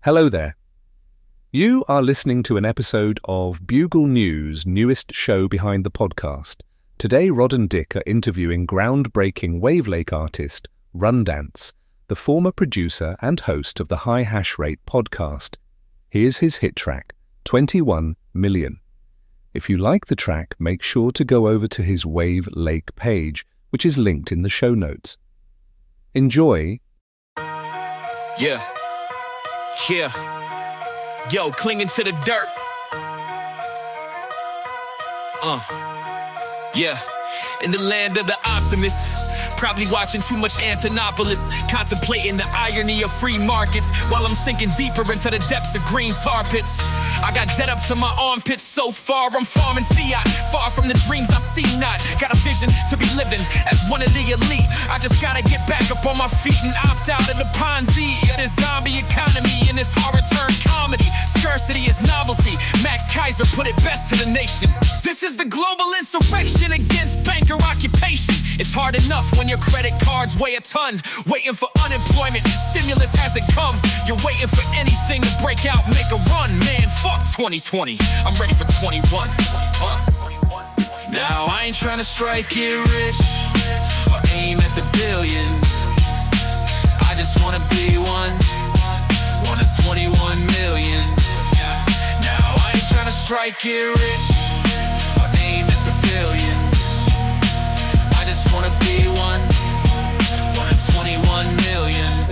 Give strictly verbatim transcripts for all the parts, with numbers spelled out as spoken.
Hello there. You are listening to an episode of Bugle News' newest show behind the podcast. Today, Rod and Dick are interviewing groundbreaking Wavelake artist Rundance, the former producer and host of the High Hash Rate podcast. Here's his hit track, twenty-one million. If you like the track, make sure to go over to his Wavelake page, which is linked in the show notes. Enjoy. Yeah. Yeah. Yo, clinging to the dirt. Uh. Yeah. In the land of the optimists. Probably watching too much Antonopolis, contemplating the irony of free markets while I'm sinking deeper into the depths of green tar pits. I got dead up to my armpits so far, I'm farming fiat, far from the dreams I see not. Got a vision to be living as one of the elite. I just gotta get back up on my feet and opt out of the Ponzi of this zombie economy and this horror turn comedy. Scarcity is novelty. Max Kaiser put it best to the nation. This is the global insurrection against banker occupation. It's hard enough when your credit cards weigh a ton. Waiting for unemployment, stimulus hasn't come. You're waiting for anything to break out, make a run. Man, fuck twenty twenty, I'm ready for twenty-one. Huh? Now I ain't trying to strike it rich or aim at the billions. I just wanna be one, one of twenty-one million. Now I ain't trying to strike it rich or aim at the billions. I just wanna be one, one of twenty-one million.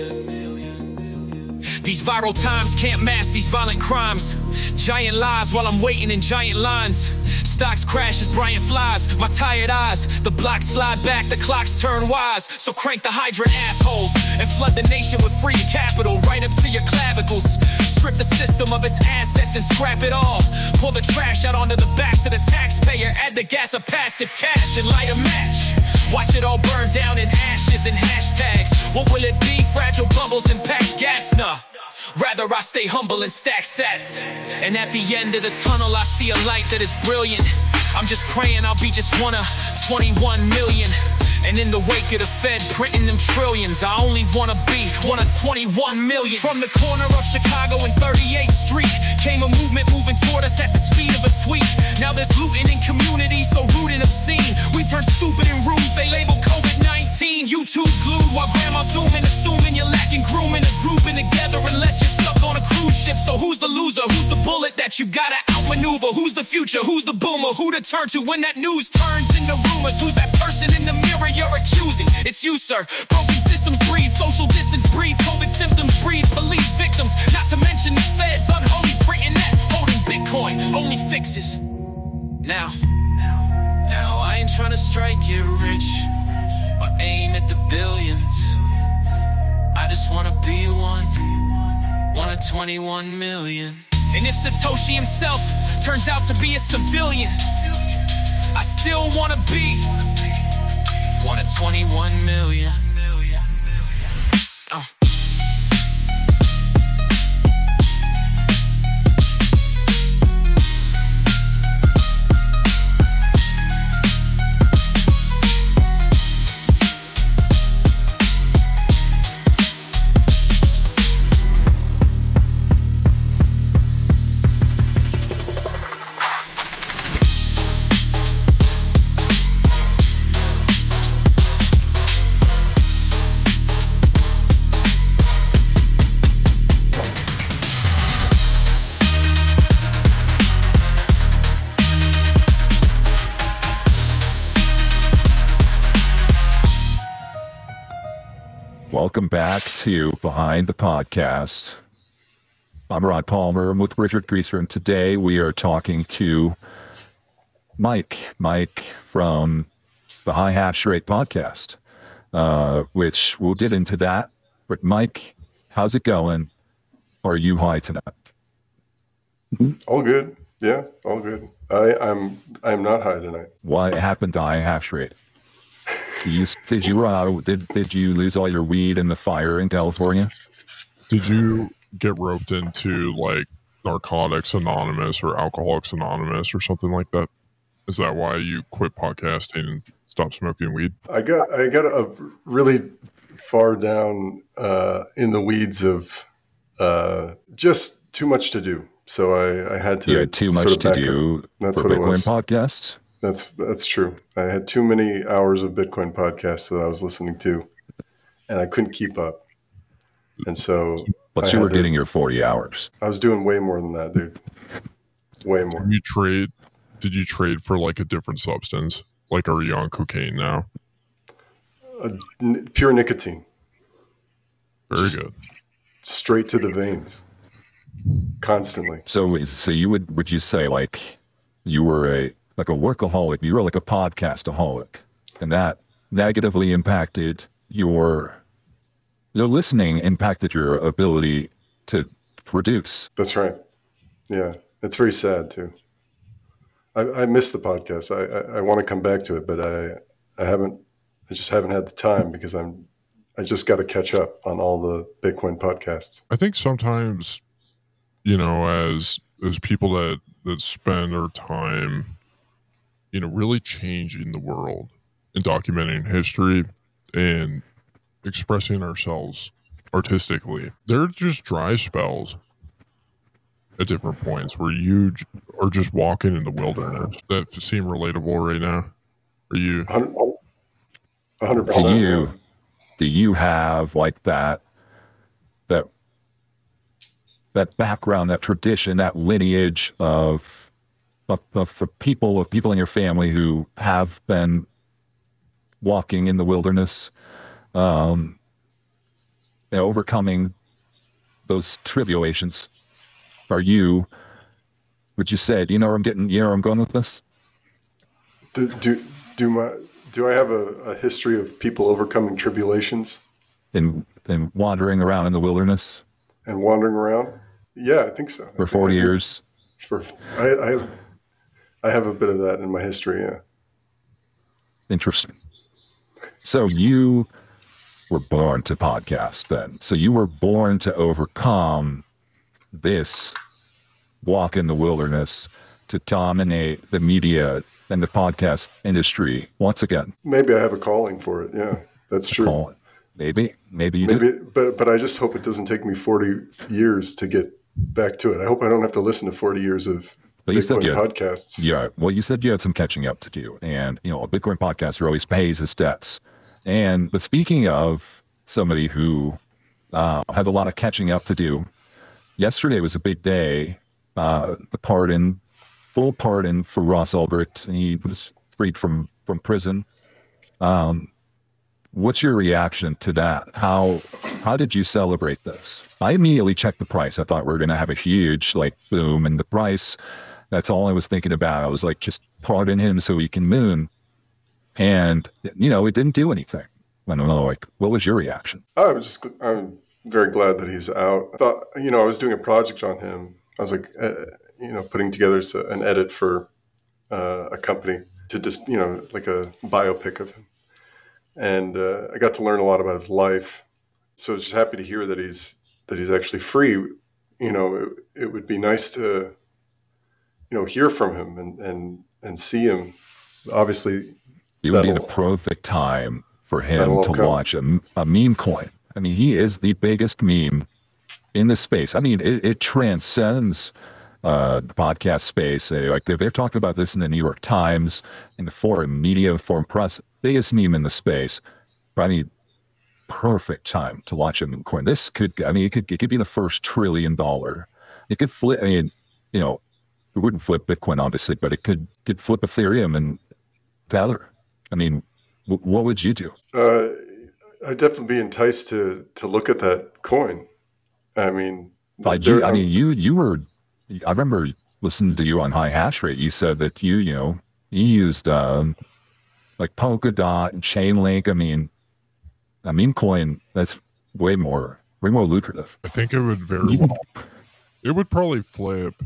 These viral times can't mask these violent crimes. Giant lies while I'm waiting in giant lines. Stocks crash as Brian flies, my tired eyes. The blocks slide back, the clocks turn wise. So crank the hydrant assholes and flood the nation with free capital right up to your clavicles. Strip the system of its assets and scrap it all. Pull the trash out onto the backs of the taxpayer. Add the gas of passive cash and light a match. Watch it all burn down in ashes and hashtags. What will it be? Fragile bubbles and packed gats? Nah. Rather I stay humble and stack sats. And at the end of the tunnel I see a light that is brilliant. I'm just praying I'll be just one of twenty-one million. And in the wake of the Fed printing them trillions, I only wanna be one of twenty-one million. From the corner of Chicago and thirty-eighth Street came a movement moving toward us at the speed of a tweet. Now there's looting in communities so rude and obscene. We turn stupid in rooms they label COVID nineteen. YouTube's glued while grandma's zooming, assuming you're lacking grooming, a grouping together unless you're stuck on a cruise ship. So who's the loser? Who's the bullet that you gotta outmaneuver? Who's the future? Who's the boomer? Who to turn to when that news turns into rumors? Who's that person in the mirror you're accusing? It's you, sir. Broken systems breed, social distance breeds, COVID symptoms breed, police victims. Not to mention the feds, unholy printing that, holding Bitcoin, only fixes. Now, now I ain't trying to strike it rich or aim at the billions. I just wanna be one, one of twenty-one million. And if Satoshi himself turns out to be a civilian, I still wanna be one of twenty-one million. Uh. Welcome back to Behind the Podcast. I'm Rod Palmer. I'm with Richard Grieser, and today we are talking to Mike. Mike from the High Hash Rate podcast, uh, which we'll get into that. But Mike, how's it going? Are you high tonight? All good. Yeah, all good. I, I'm I'm not high tonight. What happened to High Hash Rate? You, did you run out? Did did you lose all your weed in the fire in California? Did you get roped into like Narcotics Anonymous or Alcoholics Anonymous or something like that? Is that why you quit podcasting and stopped smoking weed? I got I got a really far down uh, in the weeds of Uh, just too much to do. So I, I had to. You had too sort much of to back do it. That's for what it Bitcoin was. podcasts. That's that's true. I had too many hours of Bitcoin podcasts that I was listening to, and I couldn't keep up. And so, But I you had were to- getting your forty hours. I was doing way more than that, dude. Way more. Did you trade? Did you trade for like a different substance? Like, are you on cocaine now? Uh, n- pure nicotine, Very Just- good. straight to the veins, constantly. So, so you would would you say like you were a like a workaholic? You were like a podcastaholic, and that negatively impacted your your listening, impacted your ability to produce. That's right. Yeah, it's very sad too. I, I miss the podcast. I, I, I want to come back to it, but I I haven't. I just haven't had the time because I'm. I just got to catch up on all the Bitcoin podcasts. I think sometimes, you know, as as people that that spend our time, you know, really changing the world and documenting history and expressing ourselves artistically, there are just dry spells at different points where you j- are just walking in the wilderness that seem relatable right now. Are you? A hundred Do percent. you do you have like that that that background, that tradition, that lineage of of, of of people of people in your family who have been walking in the wilderness, um, and overcoming those tribulations? Are you? Would you say? Do you know where I'm getting? You know where I'm going with this? Do, do do my do I have a, a history of people overcoming tribulations And and wandering around in the wilderness and wandering around? Yeah, I think so. for forty years. For I, I have I have a bit of that in my history. Yeah. Interesting. So you were born to podcast then. So you were born to overcome this walk in the wilderness, to dominate the media and the podcast industry once again. Maybe I have a calling for it. Yeah, that's true. Call it. Maybe, maybe you Maybe, do. but but I just hope it doesn't take me forty years to get back to it. I hope I don't have to listen to forty years of But you said Bitcoin you- podcasts. Yeah. Well, you said you had some catching up to do, and you know, a Bitcoin podcaster always pays his debts. And but speaking of somebody who uh, had a lot of catching up to do, yesterday was a big day. Uh, the pardon, full pardon for Ross Ulbricht. He was freed from from prison. Um, what's your reaction to that? How how did you celebrate this? I immediately checked the price. I thought we were going to have a huge like boom in the price. That's all I was thinking about. I was like, just pardon him so he can moon. And, you know, it didn't do anything. I don't know, like, what was your reaction? I was just I'm very glad that he's out. I thought, you know, I was doing a project on him. I was like, uh, you know, putting together s- an edit for uh, a company to just, you know, like a biopic of him. And uh, I got to learn a lot about his life. So I was just happy to hear that he's that he's actually free. You know, it, it would be nice to, you know, hear from him and and, and see him. Obviously, It would be the that'll- perfect time for him that'll to come. launch a, a meme coin. I mean, he is the biggest meme in the space. I mean, it, it transcends uh, the podcast space. Uh, Like they've, they've talked about this in the New York Times, in the foreign media, foreign press, biggest meme in the space. But I mean, perfect time to launch a meme coin. This could, I mean, it could, it could be the first trillion dollar. It could flip. I mean, you know, it wouldn't flip Bitcoin, obviously, but it could could flip Ethereum and Tether. I mean, w- what would you do? Uh, I'd definitely be enticed to to look at that coin. I mean, Like there- you, I mean, you you were. I remember listening to you on High Hash Rate. You said that you you know you used um, like Polkadot and Chainlink. I mean, a meme coin that's way more way more lucrative. I think it would very well. It would probably flip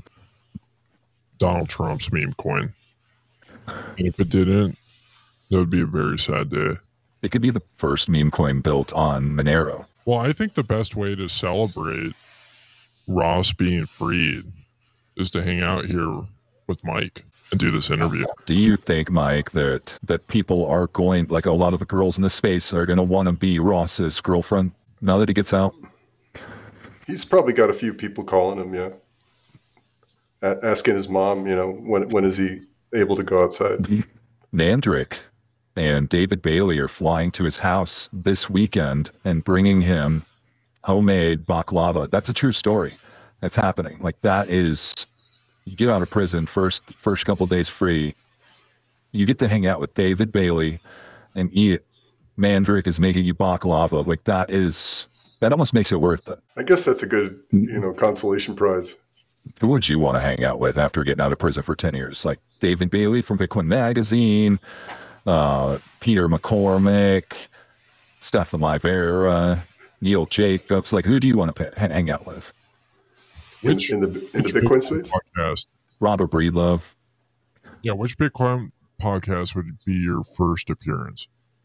Donald Trump's meme coin. And if it didn't, that would be a very sad day. It could be the first meme coin built on Monero. Well, I think the best way to celebrate Ross being freed is to hang out here with Mike and do this interview. Do you think, Mike, that that people are going, like a lot of the girls in the space are going to want to be Ross's girlfriend now that he gets out? He's probably got a few people calling him, yeah. A- asking his mom, you know, when when is he able to go outside? Mandrick and David Bailey are flying to his house this weekend and bringing him homemade baklava. That's a true story. That's happening. Like that is, you get out of prison first, first couple of days free. You get to hang out with David Bailey and eat. Mandrick is making you baklava. Like that is, that almost makes it worth it. I guess that's a good, you know, consolation prize. Who would you want to hang out with after getting out of prison for ten years? Like David Bailey from Bitcoin Magazine, uh, Peter McCormick, Stefan Livera, Neil Jacobs. Like, who do you want to hang out with? Which, in, in the in the Bitcoin space? Podcast. Robert Breedlove. Yeah, which Bitcoin podcast would be your first appearance?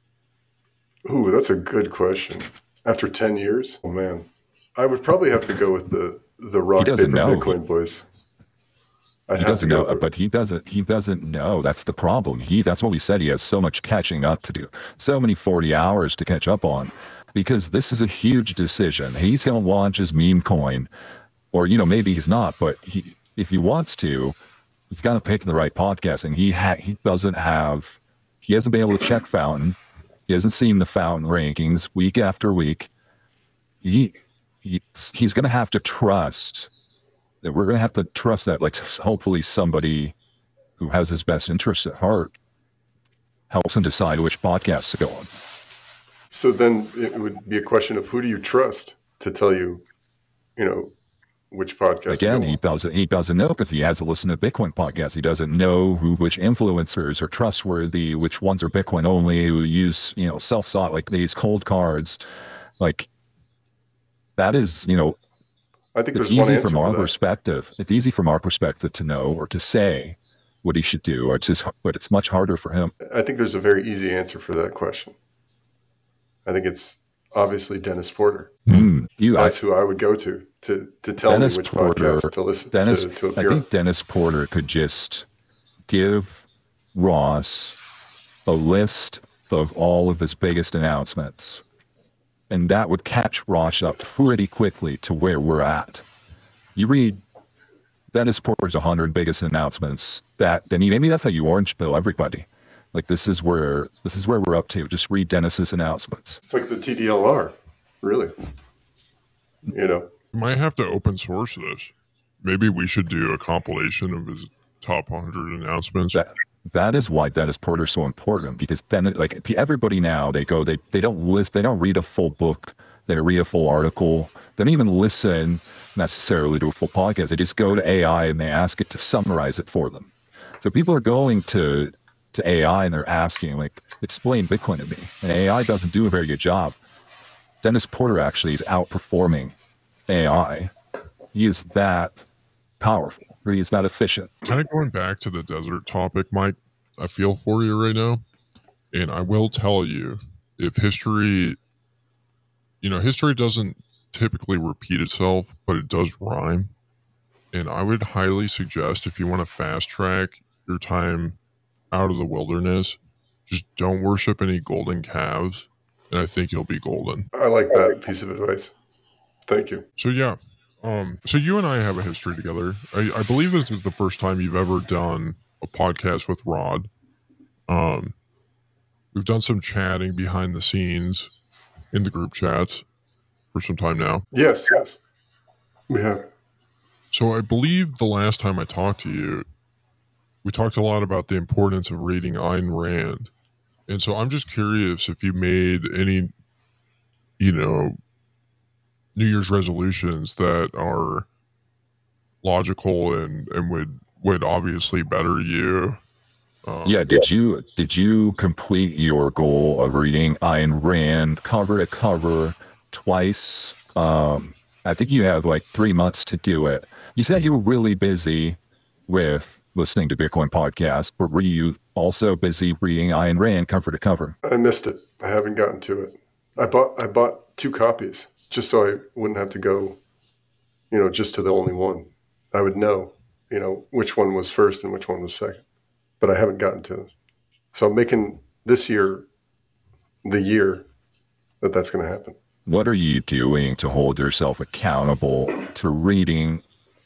Ooh, that's a good question. After ten years? Oh, man. I would probably have to go with the, the rock paper know. Bitcoin boys. I'd he doesn't know, but he doesn't. He doesn't know. That's the problem. He. That's what we said. He has so much catching up to do. So many forty hours to catch up on, because this is a huge decision. He's going to launch his meme coin, or you know maybe he's not. But he, if he wants to, he's got to pick the right podcast. And he ha- he doesn't have. He hasn't been able to check Fountain. He hasn't seen the Fountain rankings week after week. He, he he's going to have to trust. That we're going to have to trust that, like, hopefully somebody who has his best interest at heart helps him decide which podcasts to go on. So then it would be a question of who do you trust to tell you, you know, which podcast. Again, he doesn't, he doesn't know because he hasn't listened to Bitcoin podcasts. He doesn't know who, which influencers are trustworthy, which ones are Bitcoin only, who use, you know, self-sought, like these cold cards. Like, that is, you know, I think it's there's one easy answer from our for that. perspective. It's easy from our perspective to know or to say what he should do, or it's just, but it's much harder for him. I think there's a very easy answer for that question. I think it's obviously Dennis Porter. Mm, you, That's I, who I would go to to to tell Dennis me which Porter, podcast to listen Dennis, to, to I appear think on. Dennis Porter could just give Ross a list of all of his biggest announcements. And that would catch Ross up pretty quickly to where we're at. You read Dennis Porter's one hundred biggest announcements. That then maybe that's how you orange pill everybody. Like this is where this is where we're up to. Just read Dennis's announcements. It's like the T D L R, really. You know, You might have to open source this. Maybe we should do a compilation of his top one hundred announcements. That that is why Dennis Porter's so important, because then like everybody now they go they they don't list they don't read a full book, they don't read a full article, they don't even listen necessarily to a full podcast. They just go to A I and they ask it to summarize it for them. So people are going to to A I and they're asking like, explain Bitcoin to me, and A I doesn't do a very good job. Dennis Porter actually is outperforming A I. He is that powerful. He is that efficient. Kind of going back to the desert topic, Mike, I feel for you right now. And I will tell you, if history, you know, history doesn't typically repeat itself, but it does rhyme. And I would highly suggest, if you want to fast track your time out of the wilderness, just don't worship any golden calves. And I think you'll be golden. I like that piece of advice. Thank you. So, yeah. Um, so you and I have a history together. I, I believe this is the first time you've ever done a podcast with Rod. Um, we've done some chatting behind the scenes in the group chats for some time now. Yes, yes. We have. So I believe the last time I talked to you, we talked a lot about the importance of reading Ayn Rand. And so I'm just curious if you made any, you know, New Year's resolutions that are logical and, and would, would obviously better you. Um, yeah, did you did you complete your goal of reading Ayn Rand cover to cover twice? Um, I think you have like three months to do it. You said you were really busy with listening to Bitcoin podcasts, but were you also busy reading Ayn Rand cover to cover? I missed it. I haven't gotten to it. I bought I bought two copies just so I wouldn't have to go, you know, just to the only one. I would know, you know, which one was first and which one was second. But I haven't gotten to it. So I'm making this year the year that that's going to happen. what are you doing to hold yourself accountable to reading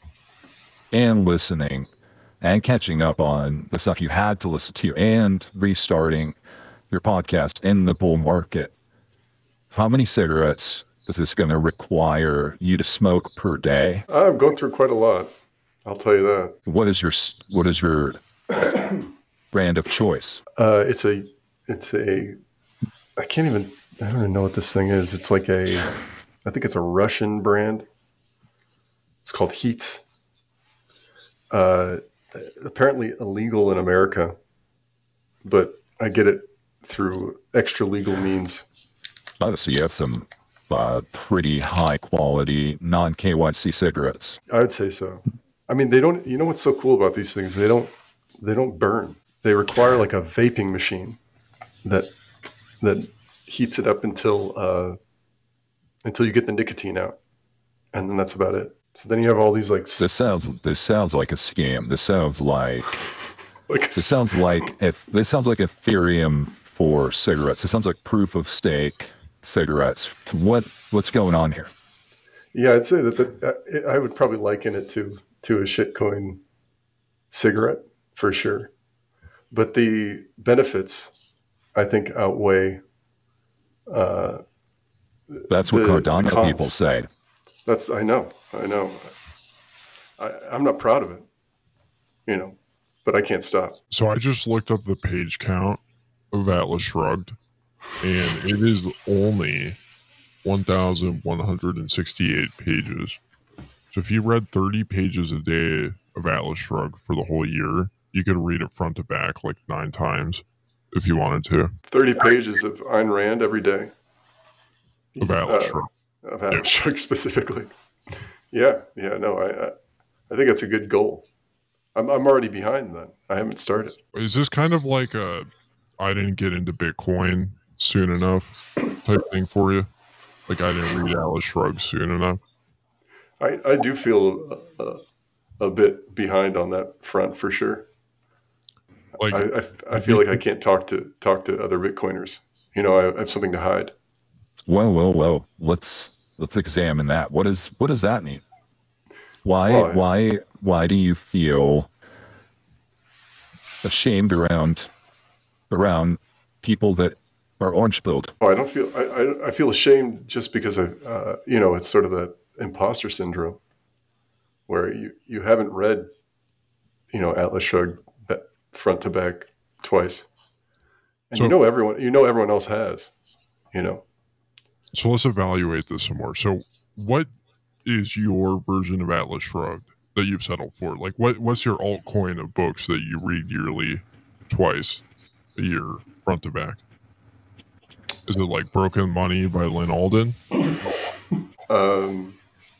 and listening and catching up on the stuff you had to listen to and restarting your podcast in the bull market? How many cigarettes is this going to require you to smoke per day? I'm going through quite a lot. I'll tell you that. What is your what is your brand of choice? Uh, it's a, it's a, I can't even, I don't even know what this thing is. It's like a, I think it's a Russian brand. It's called Heats. Uh, apparently illegal in America, but I get it through extra legal means. Oh, so you have some uh, pretty high quality non K Y C cigarettes. I would say so. I mean, they don't, you know what's so cool about these things? They don't, they don't burn. They require like a vaping machine that, that heats it up until, uh, until you get the nicotine out. And then that's about it. So then you have all these like, This sounds this sounds like a scam. This sounds like like this sounds like if this sounds like Ethereum for cigarettes. This sounds like proof of stake cigarettes. What what's going on here? yeah, I'd say that, that I would probably liken it to, to a shitcoin cigarette for sure. But the benefits, I think, outweigh. Uh, That's what the- Cardano the cons. people say. That's I know, I know. I, I'm not proud of it, you know, but I can't stop. So I just looked up the page count of Atlas Shrugged, and it is only one thousand one hundred sixty-eight pages. So if you read thirty pages a day of Atlas Shrugged for the whole year, you could read it front to back like nine times if you wanted to. Thirty pages of Ayn Rand every day. Of Atlas Uh, Shrugged. of Adam Shark specifically. Yeah, yeah, no, I, I, I think that's a good goal. I'm, I'm already behind then. I haven't started. Is this kind of like a I didn't get into Bitcoin soon enough type thing for you? Like I didn't read Atlas Shrugged soon enough? I, I do feel a, a, a bit behind on that front for sure. Like I, I, I feel like I can't talk to talk to other Bitcoiners. You know, I, I have something to hide. Well, well, well. Let's let's examine that. What is what does that mean? Why Well, I- why why do you feel ashamed around around people that are orange pilled? Oh, I don't feel I, I, I feel ashamed just because I uh, you know, it's sort of that imposter syndrome where you, you haven't read, you know, Atlas Shrugged ba- front to back twice, and So- you know everyone you know everyone else has, you know. So let's evaluate this some more. So what is your version of Atlas Shrugged that you've settled for? Like what what's your altcoin of books that you read yearly twice a year front to back? Is it like Broken Money by Lynn Alden? Um,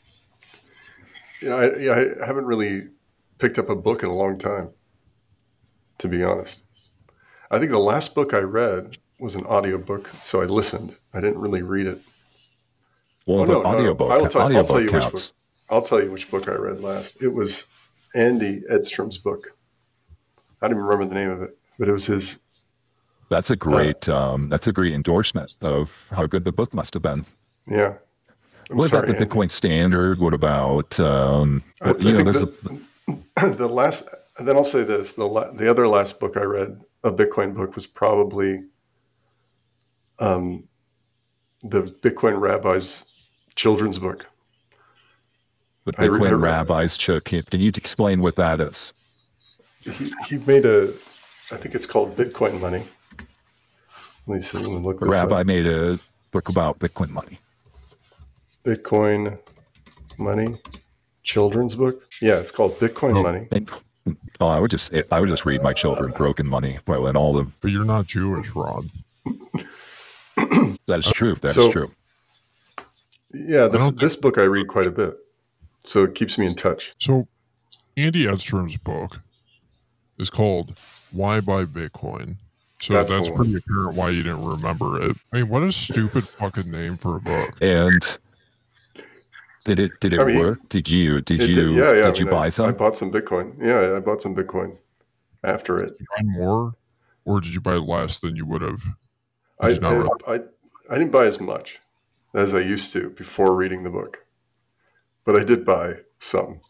yeah, I, yeah, I haven't really picked up a book in a long time, to be honest. I think the last book I read was an audiobook, so I listened. I didn't really read it. Well, Oh, the no, no, no. audiobook I will tell, I'll tell audiobook you which counts. book. I'll tell you which book I read last. It was Andy Edstrom's book. I don't even remember the name of it, but it was his. That's a great um, that's a great endorsement of how good the book must have been. Yeah. I'm What sorry, about the Andy. Bitcoin Standard? What about um, I, what- you I know? think There's a the, the last. And then I'll say this: the la, the other last book I read, a Bitcoin book, was probably um, the Bitcoin Rabbi's children's book. the I re- Bitcoin I re- rabbis took. Can you explain what that is? He, he made a, I think it's called Bitcoin Money. Let me see. Let me look The this rabbi up. made a book about Bitcoin money. Bitcoin Money, children's book. Yeah, it's called Bitcoin Oh. Money. And, oh, I would just I would just read my children Broken Money. Well, and all of But you're not Jewish, Rod. that is true. That is So- true. Yeah, this, don't this book I read quite a bit, so it keeps me in touch. So Andy Edstrom's book is called Why Buy Bitcoin? So That's that's, the one. pretty apparent why you didn't remember it. I mean, what a stupid fucking name for a book. And did it did it I mean, work? Did you did It you did- yeah, yeah. did I you mean, I- buy some? I bought some Bitcoin. Yeah, I bought some Bitcoin after it. Did you buy more, or did you buy less than you would have? I, Did you not I, I I didn't buy as much. as I used to before reading the book. But I did buy some.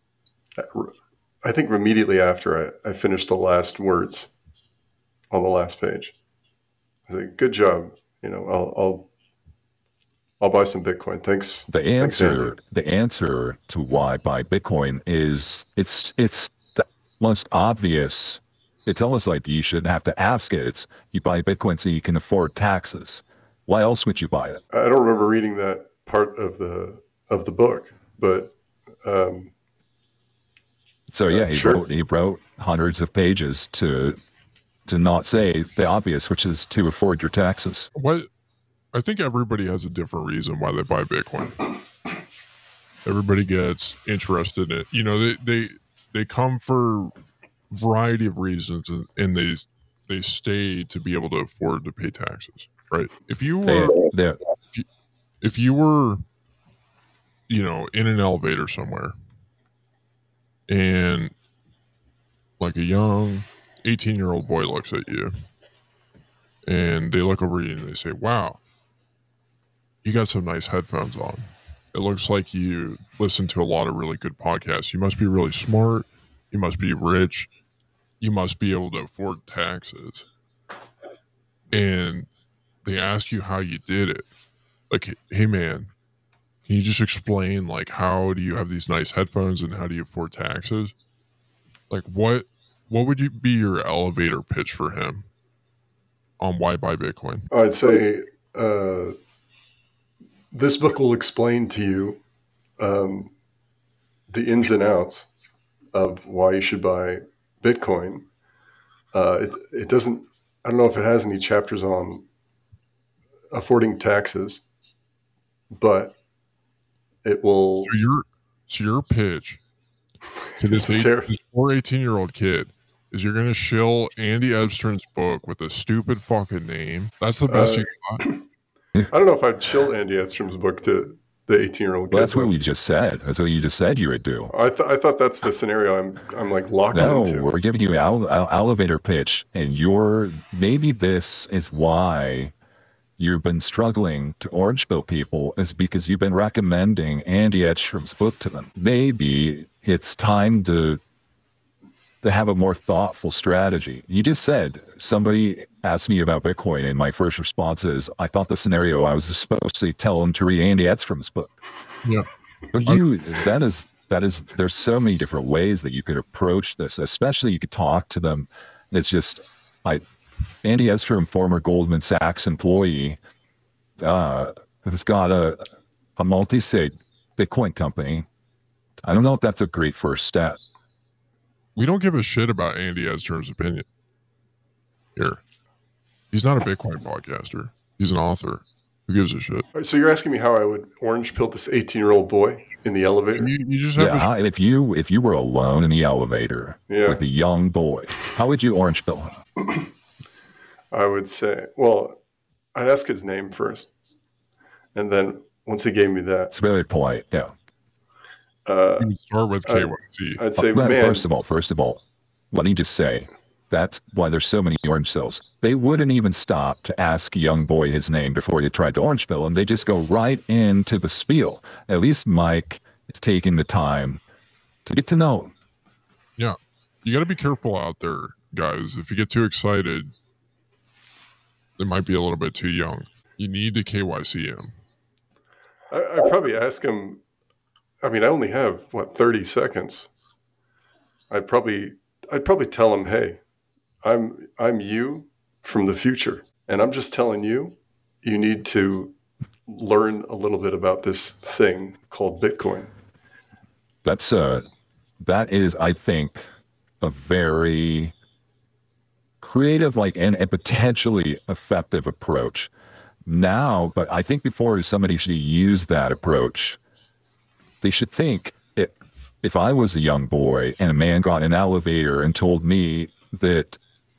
I think immediately after I, I finished the last words on the last page. I was like, good job. You know, I'll I'll I'll buy some Bitcoin. Thanks. The Thanks, answer, Andy. the answer to why buy Bitcoin is it's it's the most obvious. It's almost like you shouldn't have to ask it. It's you buy Bitcoin so you can afford taxes. Why else would you buy it? I don't remember reading that part of the of the book, but um, So yeah, he sure. wrote he wrote hundreds of pages to to not say the obvious, which is to afford your taxes. What I think everybody has a different reason why they buy Bitcoin. Everybody gets interested in it. You know, they they, they come for a variety of reasons, and, and they they stay to be able to afford to pay taxes. Right? If you were They, they, if you, if you were, you know, in an elevator somewhere, and like a young eighteen-year-old boy looks at you, and they look over you and they say, "Wow, you got some nice headphones on. It looks like you listen to a lot of really good podcasts. You must be really smart. You must be rich. You must be able to afford taxes." And they ask you how you did it. Like, hey man, can you just explain, like, how do you have these nice headphones and how do you afford taxes? Like, what what would you be your elevator pitch for him on why buy Bitcoin? I'd say uh, this book will explain to you um, the ins and outs of why you should buy Bitcoin. Uh, it, it doesn't, I don't know if it has any chapters on affording taxes, but it will. So your so your pitch to this, It's eight, ter- this poor eighteen-year-old kid is you're going to shill Andy Edstrom's book with a stupid fucking name. That's the best Uh, you got. I don't know if I'd chill Andy Edstrom's book to the eighteen-year-old kid. well, that's what we just said. That's what you just said you would do. I, th- I thought that's the scenario I'm I'm like locked No, into. we're giving you an ele- ele- elevator pitch, and you're maybe this is why you've been struggling to orange pill people is because you've been recommending Andy Edstrom's book to them. Maybe it's time to to have a more thoughtful strategy. You just said somebody asked me about Bitcoin, and my first response is I thought the scenario I was supposed to tell them to read Andy Edstrom's book. Yeah. But you, that is, that is, there's so many different ways that you could approach this, especially you could talk to them. It's just, I, Andy Edstrom, former Goldman Sachs employee, uh, has got a, a multi-sig Bitcoin company. I don't know if that's a great first step. We don't give a shit about Andy Edstrom's opinion here. He's not a Bitcoin podcaster. He's an author. Who gives a shit? So you're asking me how I would orange pill this eighteen-year-old boy in the elevator? You, you just have Yeah, a, how- if you if you were alone in the elevator Yeah. with a young boy, how would you orange pill him? I would say, well, I'd ask his name first, and then once he gave me that, It's very polite. Yeah. uh, you would start with K Y C. I'd say, But man, first of all, first of all, let me just say that's why there's so many orange pills. They wouldn't even stop to ask a young boy his name before you tried to orange pill him. They just go right into the spiel. At least Mike is taking the time to get to know him. Yeah. You got to be careful out there, guys. If you get too excited, it might be a little bit too young. You need to K Y C him. I, I'd probably ask him. I mean, I only have what thirty seconds. I'd probably, I'd probably tell him, hey, I'm, I'm you from the future, and I'm just telling you, you need to learn a little bit about this thing called Bitcoin. That's uh, that is, I think, a very creative, like, and, and potentially effective approach now. But I think before somebody should use that approach, they should think if, if I was a young boy and a man got in an elevator and told me that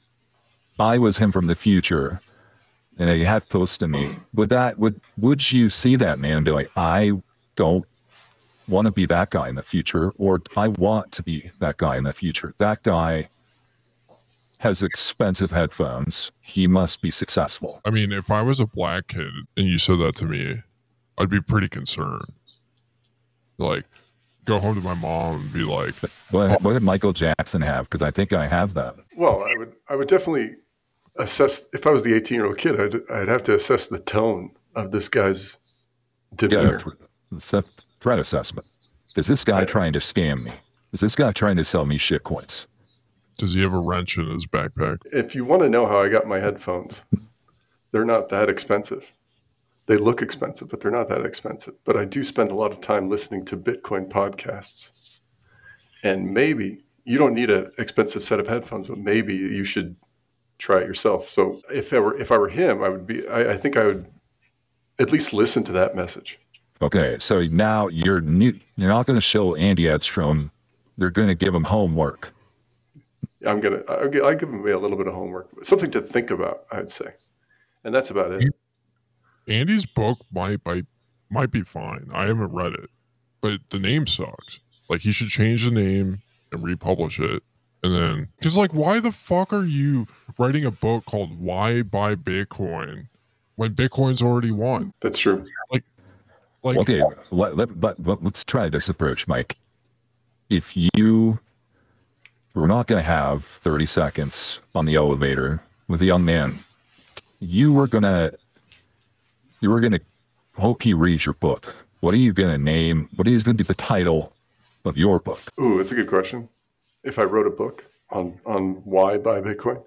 I was him from the future and they had close to me, would that, would, would you see that man and be like, I don't want to be that guy in the future, or I want to be that guy in the future. That guy has expensive headphones. He must be successful. I mean, if I was a black kid and you said that to me, I'd be pretty concerned. Like, go home to my mom and be like, What, what did Michael Jackson have? Because I think I have that. Well, I would I would definitely assess, if I was the eighteen-year-old kid, I'd, I'd have to assess the tone of this guy's Yeah, demeanor. th- it's a threat assessment. Is this guy trying to scam me? Is this guy trying to sell me shit coins? does he have a wrench in his backpack? If you want to know how I got my headphones, they're not that expensive. They look expensive, but they're not that expensive. But I do spend a lot of time listening to Bitcoin podcasts. And maybe you don't need an expensive set of headphones, but maybe you should try it yourself. So if I were if I were him, I would be I, I think I would at least listen to that message. Okay, so now you're new, you're not going to show Andy Edstrom. They're going to give him homework. I'm gonna I give, I give him a little bit of homework, something to think about, I'd say, and that's about it. Andy's book might, might might be fine. I haven't read it, but the name sucks. Like, he should change the name and republish it. And then, because like, why the fuck are you writing a book called Why Buy Bitcoin when Bitcoin's already won? That's true. Like, like Okay, let, let, but, but let's try this approach, Mike. If you were not going to have thirty seconds on the elevator with a young man, you were going to, you were going to hope he reads your book. What are you going to name? What is going to be the title of your book? Ooh, that's a good question. If I wrote a book on on why buy Bitcoin,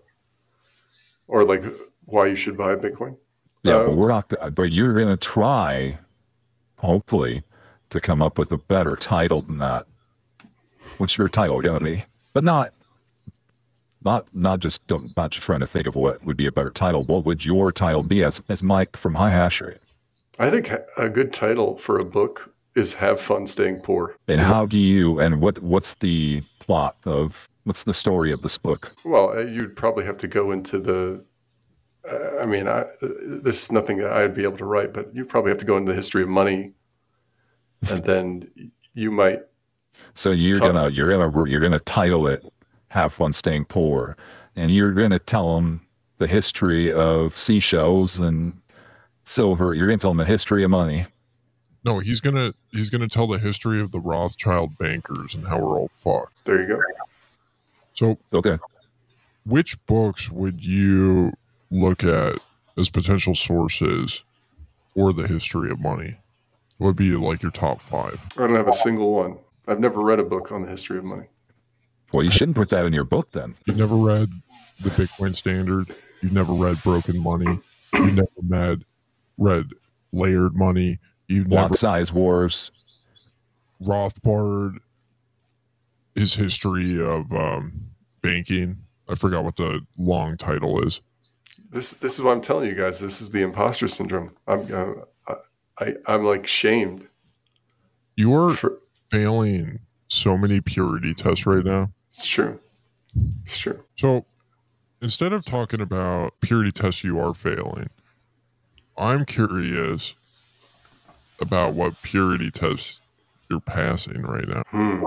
or like why you should buy Bitcoin. Yeah, Uh, but we're not, but you're going to try, hopefully, to come up with a better title than that. What's your title going to be? But not, not, not just, don't, not just trying to think of what would be a better title. What would your title be as, as Mike from High Hash Rate? I think a good title for a book is Have Fun Staying Poor. And how do you, and what, what's the plot of, what's the story of this book? Well, uh, you'd probably have to go into the, uh, I mean, I, this is nothing that I'd be able to write, but you probably have to go into the history of money, and then you might, So you're Talk- gonna, you're gonna, you're gonna title it "Have Fun Staying Poor," and you're gonna tell them the history of seashells and silver. You're gonna tell them the history of money. no, he's gonna he's gonna tell the history of the Rothschild bankers and how we're all fucked. there you go. So, Okay. which books would you look at as potential sources for the history of money? What would be like your top five? I don't have a single one. I've never read a book on the history of money. Well, you shouldn't put that in your book then. You've never read the Bitcoin Standard. You've never read Broken Money. You've never read read Layered Money. You've never Block size wars. Rothbard, his history of um, banking. I forgot what the long title is. This this is what I'm telling you guys. This is the imposter syndrome. I'm uh, I I'm like shamed You're for. failing so many purity tests right now. It's true. It's true. So instead of talking about purity tests you are failing, I'm curious about what purity tests you're passing right now. Hmm.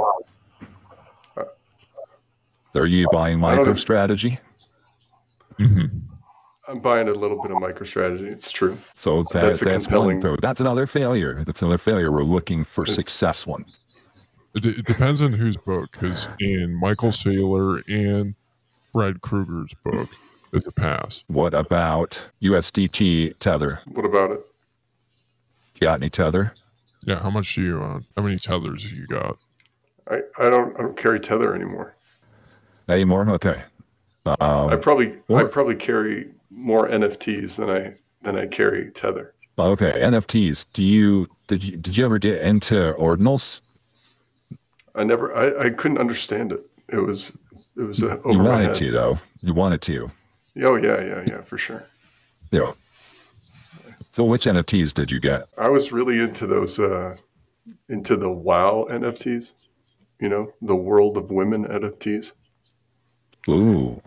Are you buying I don't know. MicroStrategy? Mm-hmm. I'm buying a little bit of MicroStrategy. It's true. So that, That's that's, a one. compelling- Though. That's another failure. That's another failure. We're looking for success one. It, it depends on whose book, because in Michael Saylor and Brad Kruger's book, it's a pass. What about U S D T Tether? What about it? Got any Tether? Yeah, how much do you own? How many tethers have you got? I, I don't I don't carry Tether anymore. Any more? Okay. I Um, probably I what? probably carry more N F Ts than I than I carry Tether. okay. N F Ts. Do you did you did you ever get into ordinals? I never I, I couldn't understand it. It was it was uh, over You my wanted head. to though. You wanted to. Oh yeah yeah yeah for sure. Yeah. So which N F Ts did you get? I was really into those uh, into the WoW N F Ts. You know, the World of Women N F Ts. Ooh.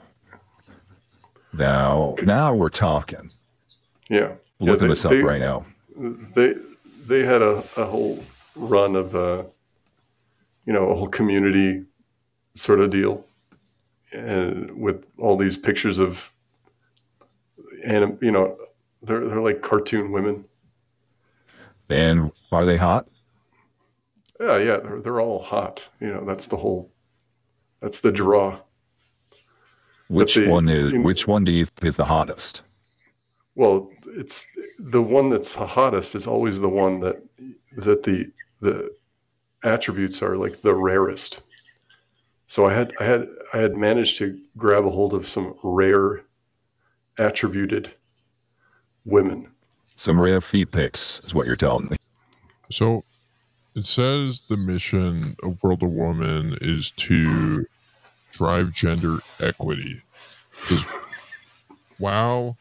Now now we're talking. Yeah. yeah Looking they, this up they, right now. They they had a, a whole run of uh, you know a whole community sort of deal, and with all these pictures of and you know they're they're like cartoon women. And are they hot? Yeah, yeah, they're they're all hot. You know, that's the whole, that's the draw. Which the, one is? in, Which one do you think is the hottest? Well, it's the one that's the hottest is always the one that that the the attributes are like the rarest. So I had I had I had managed to grab a hold of some rare attributed women. Some rare feet pics is what you're telling me. So it says the mission of World of Woman is to drive gender equity. Because WoW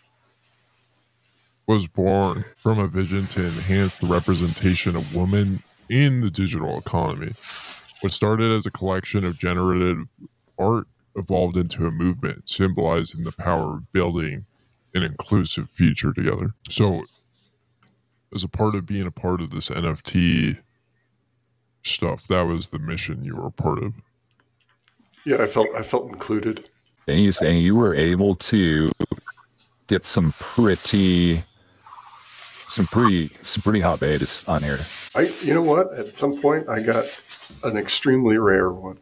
was born from a vision to enhance the representation of women in the digital economy. What started as a collection of generative art evolved into a movement symbolizing the power of building an inclusive future together. So, as a part of being a part of this N F T stuff, that was the mission you were a part of. Yeah, I felt I felt included. And you saying you were able to get some pretty, some pretty, some pretty hot betas on here. I, you know what? At some point, I got an extremely rare one,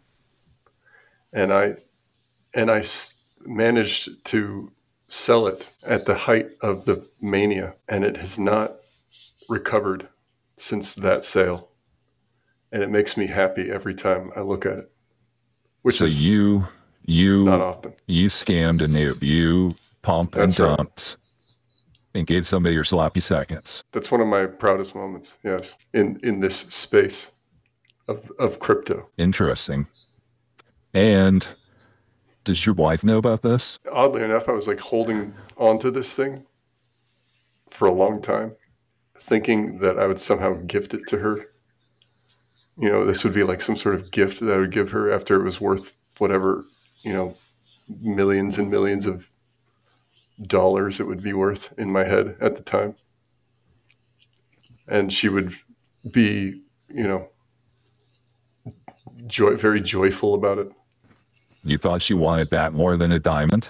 and I, and I s- managed to sell it at the height of the mania, and it has not recovered since that sale, and it makes me happy every time I look at it. Which so is you, you, not often. You scammed a noob. You pumped and That's right. dumped and gave somebody your sloppy seconds. That's one of my proudest moments. Yes, in in this space of of crypto. Interesting. And does your wife know about this? Oddly enough, I was like holding onto this thing for a long time, thinking that I would somehow gift it to her. You know, this would be like some sort of gift that I would give her after it was worth whatever, you know, millions and millions of dollars it would be worth in my head at the time. And she would be, you know, joy, very joyful about it. You thought she wanted that more than a diamond?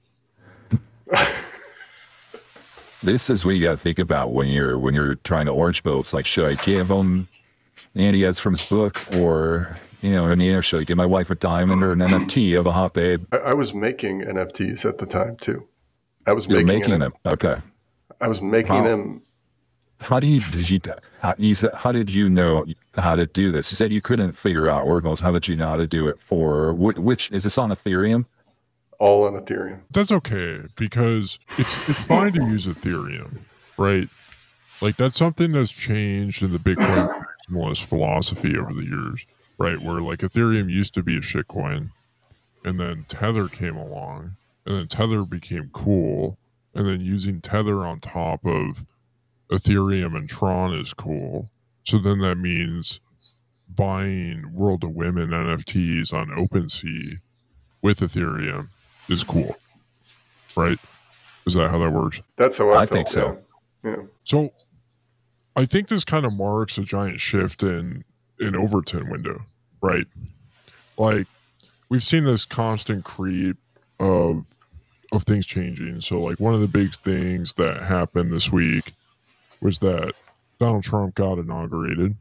This is what you got to think about when you're when you're trying to orange bow. It's like, should I give him Andy Edstrom's book, or you know, I mean, should I give my wife a diamond or an N F T of a hot babe? I, I was making N F Ts at the time too. I was You're making, making them. Okay. I was making Wow. them. How do you did you how, you said, how did you know how to do this? You said you couldn't figure out Oracles. How did you know how to do it for which, which is this on Ethereum? All on Ethereum. That's okay, because it's it's fine to use Ethereum, right? Like, that's something that's changed in the Bitcoin maximalist philosophy over the years, right? Where like Ethereum used to be a shitcoin, and then Tether came along, and then Tether became cool, and then using Tether on top of Ethereum and Tron is cool. So then that means buying World of Women N F Ts on OpenSea with Ethereum is cool, right? Is that how that works? That's how I, I felt, think so. Yeah. yeah. So I think this kind of marks a giant shift in in Overton window, right? Like, we've seen this constant creep of of things changing. So like, one of the big things that happened this week was that Donald Trump got inaugurated,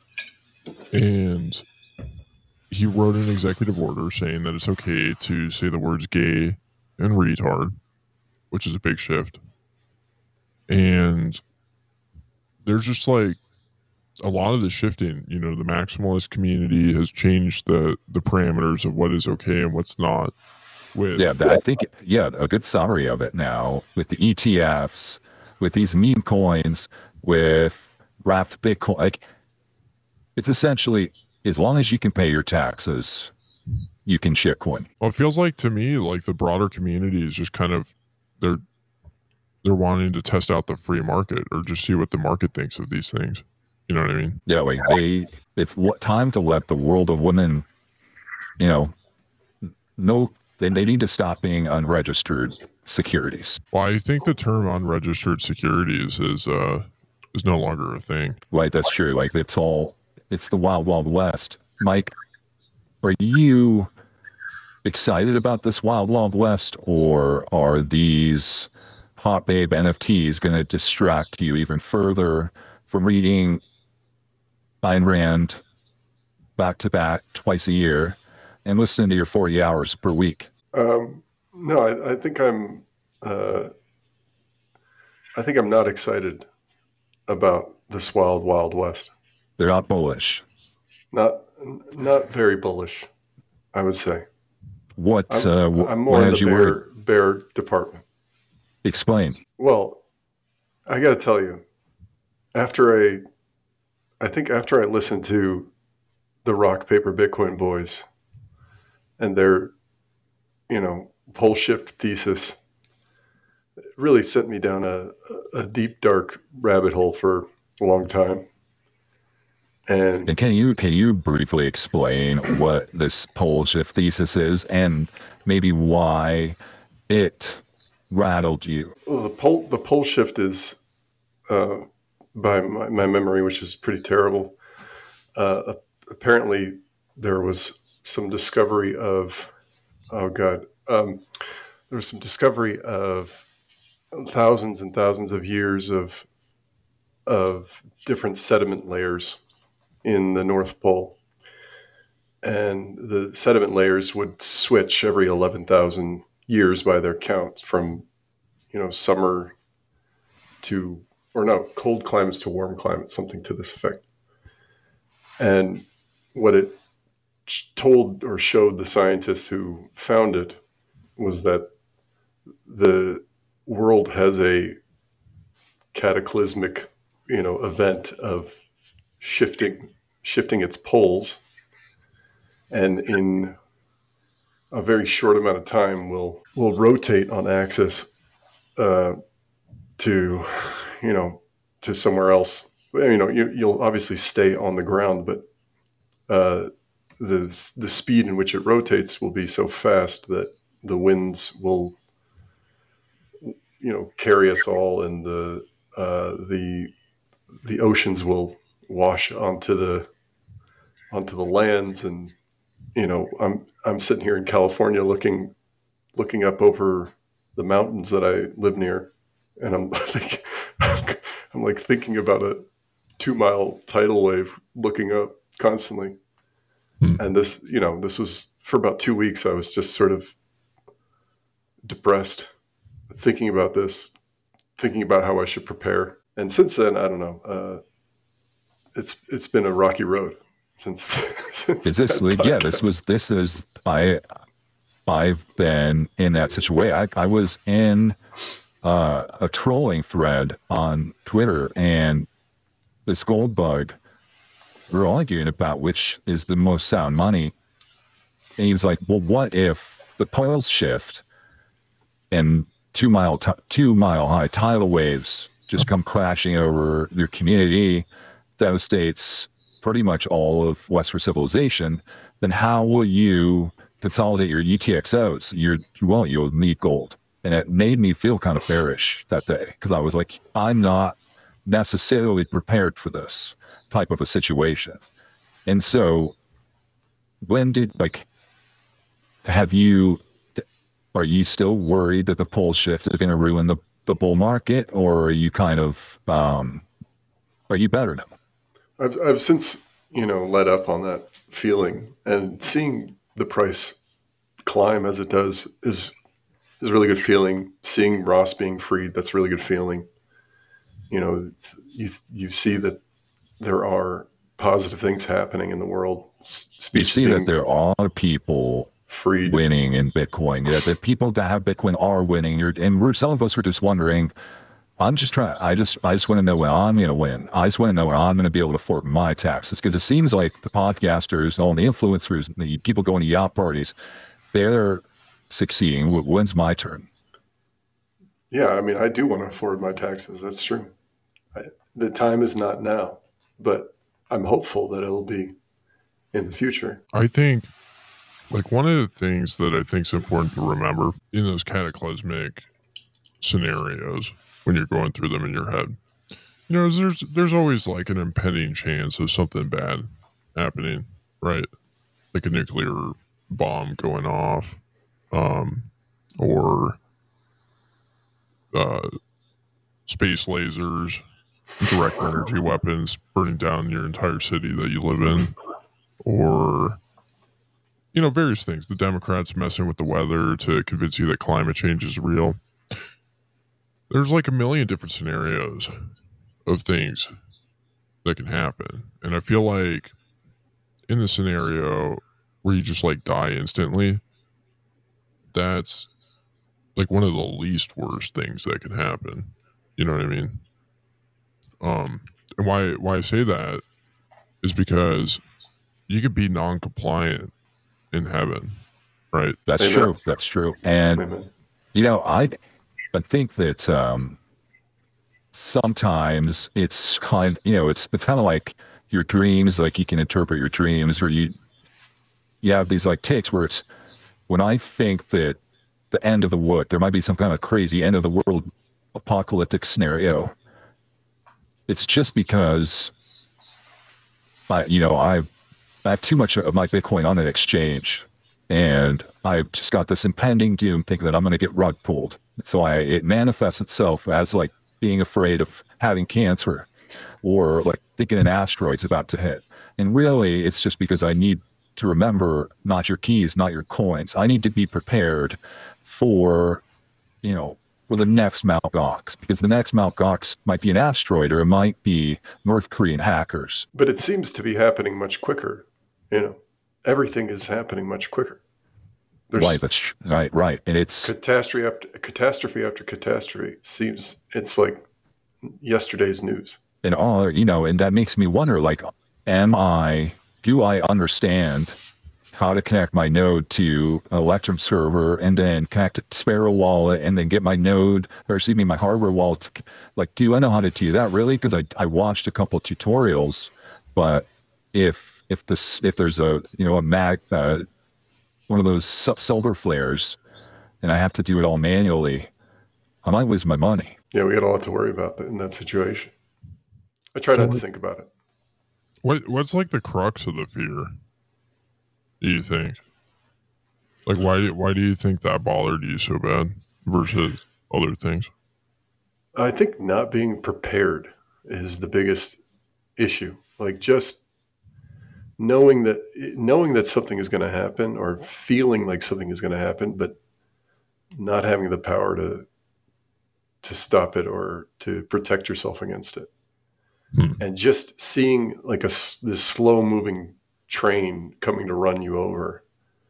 and he wrote an executive order saying that it's okay to say the words gay and retard, which is a big shift. And there's just like a lot of the shifting, you know, the maximalist community has changed the, the parameters of what is okay and what's not. With Yeah, I think, yeah, a good summary of it now with the E T Fs, with these meme coins, with wrapped Bitcoin. Like, it's essentially, as long as you can pay your taxes, you can shitcoin. Well, it feels like to me, like the broader community is just kind of, they're, they're wanting to test out the free market or just see what the market thinks of these things. You know what I mean? Yeah, like they, it's l- time to let the world of women, you know, know they, they need to stop being unregistered securities. Well, I think the term unregistered securities is, uh, is no longer a thing. Like, that's true. Like, it's all, it's the wild, wild west. Mike, are you excited about this wild, wild west, or are these hot babe N F Ts going to distract you even further from reading Ayn Rand back to back twice a year and listening to your forty hours per week? Um, no, I, I think I'm. Uh, I think I'm not excited about this wild, wild west. They're not bullish. Not, not very bullish, I would say. What? I'm, uh, wh- I'm more what in has the you bear, worried? bear department. Explain. Well, I got to tell you, after I, I think after I listened to the Rock Paper Bitcoin boys and their, you know, pole shift thesis, it really sent me down a, a deep, dark rabbit hole for a long time. And, And can you can you briefly explain what this pole shift thesis is and maybe why it rattled you? well, the pole the pole shift is, uh, by my, my memory, which is pretty terrible. Uh, apparently, there was some discovery of, oh god, um, there was some discovery of thousands and thousands of years of of different sediment layers in the North Pole, and the sediment layers would switch every eleven thousand years by their count, from you know summer to, or no, cold climates to warm climates, something to this effect. And what it told or showed the scientists who found it was that the world has a cataclysmic, you know, event of shifting shifting its poles, and in a very short amount of time will will rotate on axis uh, to, you know, to somewhere else. You know, you, you'll obviously stay on the ground, but uh, the the speed in which it rotates will be so fast that the winds will, you know, carry us all, and the uh, the the oceans will wash onto the onto the lands. And you know, I'm I'm sitting here in California looking looking up over the mountains that I live near, and I'm like, I'm like thinking about a two mile tidal wave looking up constantly. Hmm. And this, you know, this was for about two weeks. I was just sort of depressed, thinking about this, thinking about how I should prepare. And since then, I don't know. Uh, it's it's been a rocky road since. since Is this that yeah? podcast. This was this is I. I've been in that situation. I I was in uh, a trolling thread on Twitter, and this gold bug, we're arguing about which is the most sound money. And he was like, "Well, what if the poles shift and two mile t- two mile high tidal waves just come crashing over your community, devastates pretty much all of Western civilization? Then how will you consolidate your U T X Os? You're, well, you'll need gold." And it made me feel kind of bearish that day, because I was like, I'm not necessarily prepared for this type of a situation. And so when did, like, have you, are you still worried that the pole shift is going to ruin the, the bull market, or are you kind of, um, are you better now? I've I've since, you know, let up on that feeling, and seeing the price climb as it does is is a really good feeling. Seeing Ross being freed, that's a really good feeling. You know, you you see that there are positive things happening in the world. You see that there are people freed, winning in Bitcoin. Yeah, the people that have Bitcoin are winning. You're, and we're, some of us are just wondering, I'm just trying, I just, I just want to know where I'm going to win. I just want to know where I'm going to be able to afford my taxes. Because it seems like the podcasters, all the influencers, the people going to yacht parties, they're succeeding. When's my turn? Yeah, I mean, I do want to afford my taxes. That's true. I, the time is not now, but I'm hopeful that it'll be in the future. I think, like, one of the things that I think is important to remember in those cataclysmic scenarios, when you're going through them in your head, you know, is there's there's always like an impending chance of something bad happening, right? Like a nuclear bomb going off, um, or uh, space lasers direct energy weapons burning down your entire city that you live in, or, you know, various things. The Democrats messing with the weather to convince you that climate change is real. There's like a million different scenarios of things that can happen. And I feel like in the scenario where you just like die instantly, that's like one of the least worst things that can happen. You know what I mean? Um, and why why I say that is because you could be non-compliant in heaven, right? That's Amen. true. That's true. And, Amen. you know, I, I think that um, sometimes it's kind you know, it's, it's kind of like your dreams, like you can interpret your dreams, or you, you have these like takes where it's, when I think that the end of the world, there might be some kind of crazy end of the world apocalyptic scenario, it's just because I, you know, I, I have too much of my Bitcoin on an exchange, and I've just got this impending doom thinking that I'm going to get rug pulled. So I, it manifests itself as like being afraid of having cancer, or like thinking an asteroid's about to hit. And really, it's just because I need to remember not your keys, not your coins. I need to be prepared for, you know, for the next Mt. Gox, because the next Mt. Gox might be an asteroid, or it might be North Korean hackers. But it seems to be happening much quicker. You know, everything is happening much quicker. There's Right, that's tr- right, right. And it's, catastrophe after catastrophe after catastrophe. It seems it's like yesterday's news. and all, you know, and that makes me wonder, like, am I, do I understand how to connect my node to an Electrum server, and then connect it to Sparrow wallet, and then get my node, or excuse me, my hardware wallet to, like, do I know how to do that really? Because I, I watched a couple of tutorials, but if, if this, if there's a, you know, a mag, uh, one of those sil- silver flares, and I have to do it all manually, I might lose my money. Yeah, we got a lot to worry about in that situation. I try not to think about it. What what's like the crux of the fear? Do you think? Like, why why do you think that bothered you so bad versus other things? I think not being prepared is the biggest issue. Like, just knowing that knowing that something is going to happen, or feeling like something is going to happen, but not having the power to to stop it or to protect yourself against it. Hmm. And just seeing like a s- this slow moving train coming to run you over,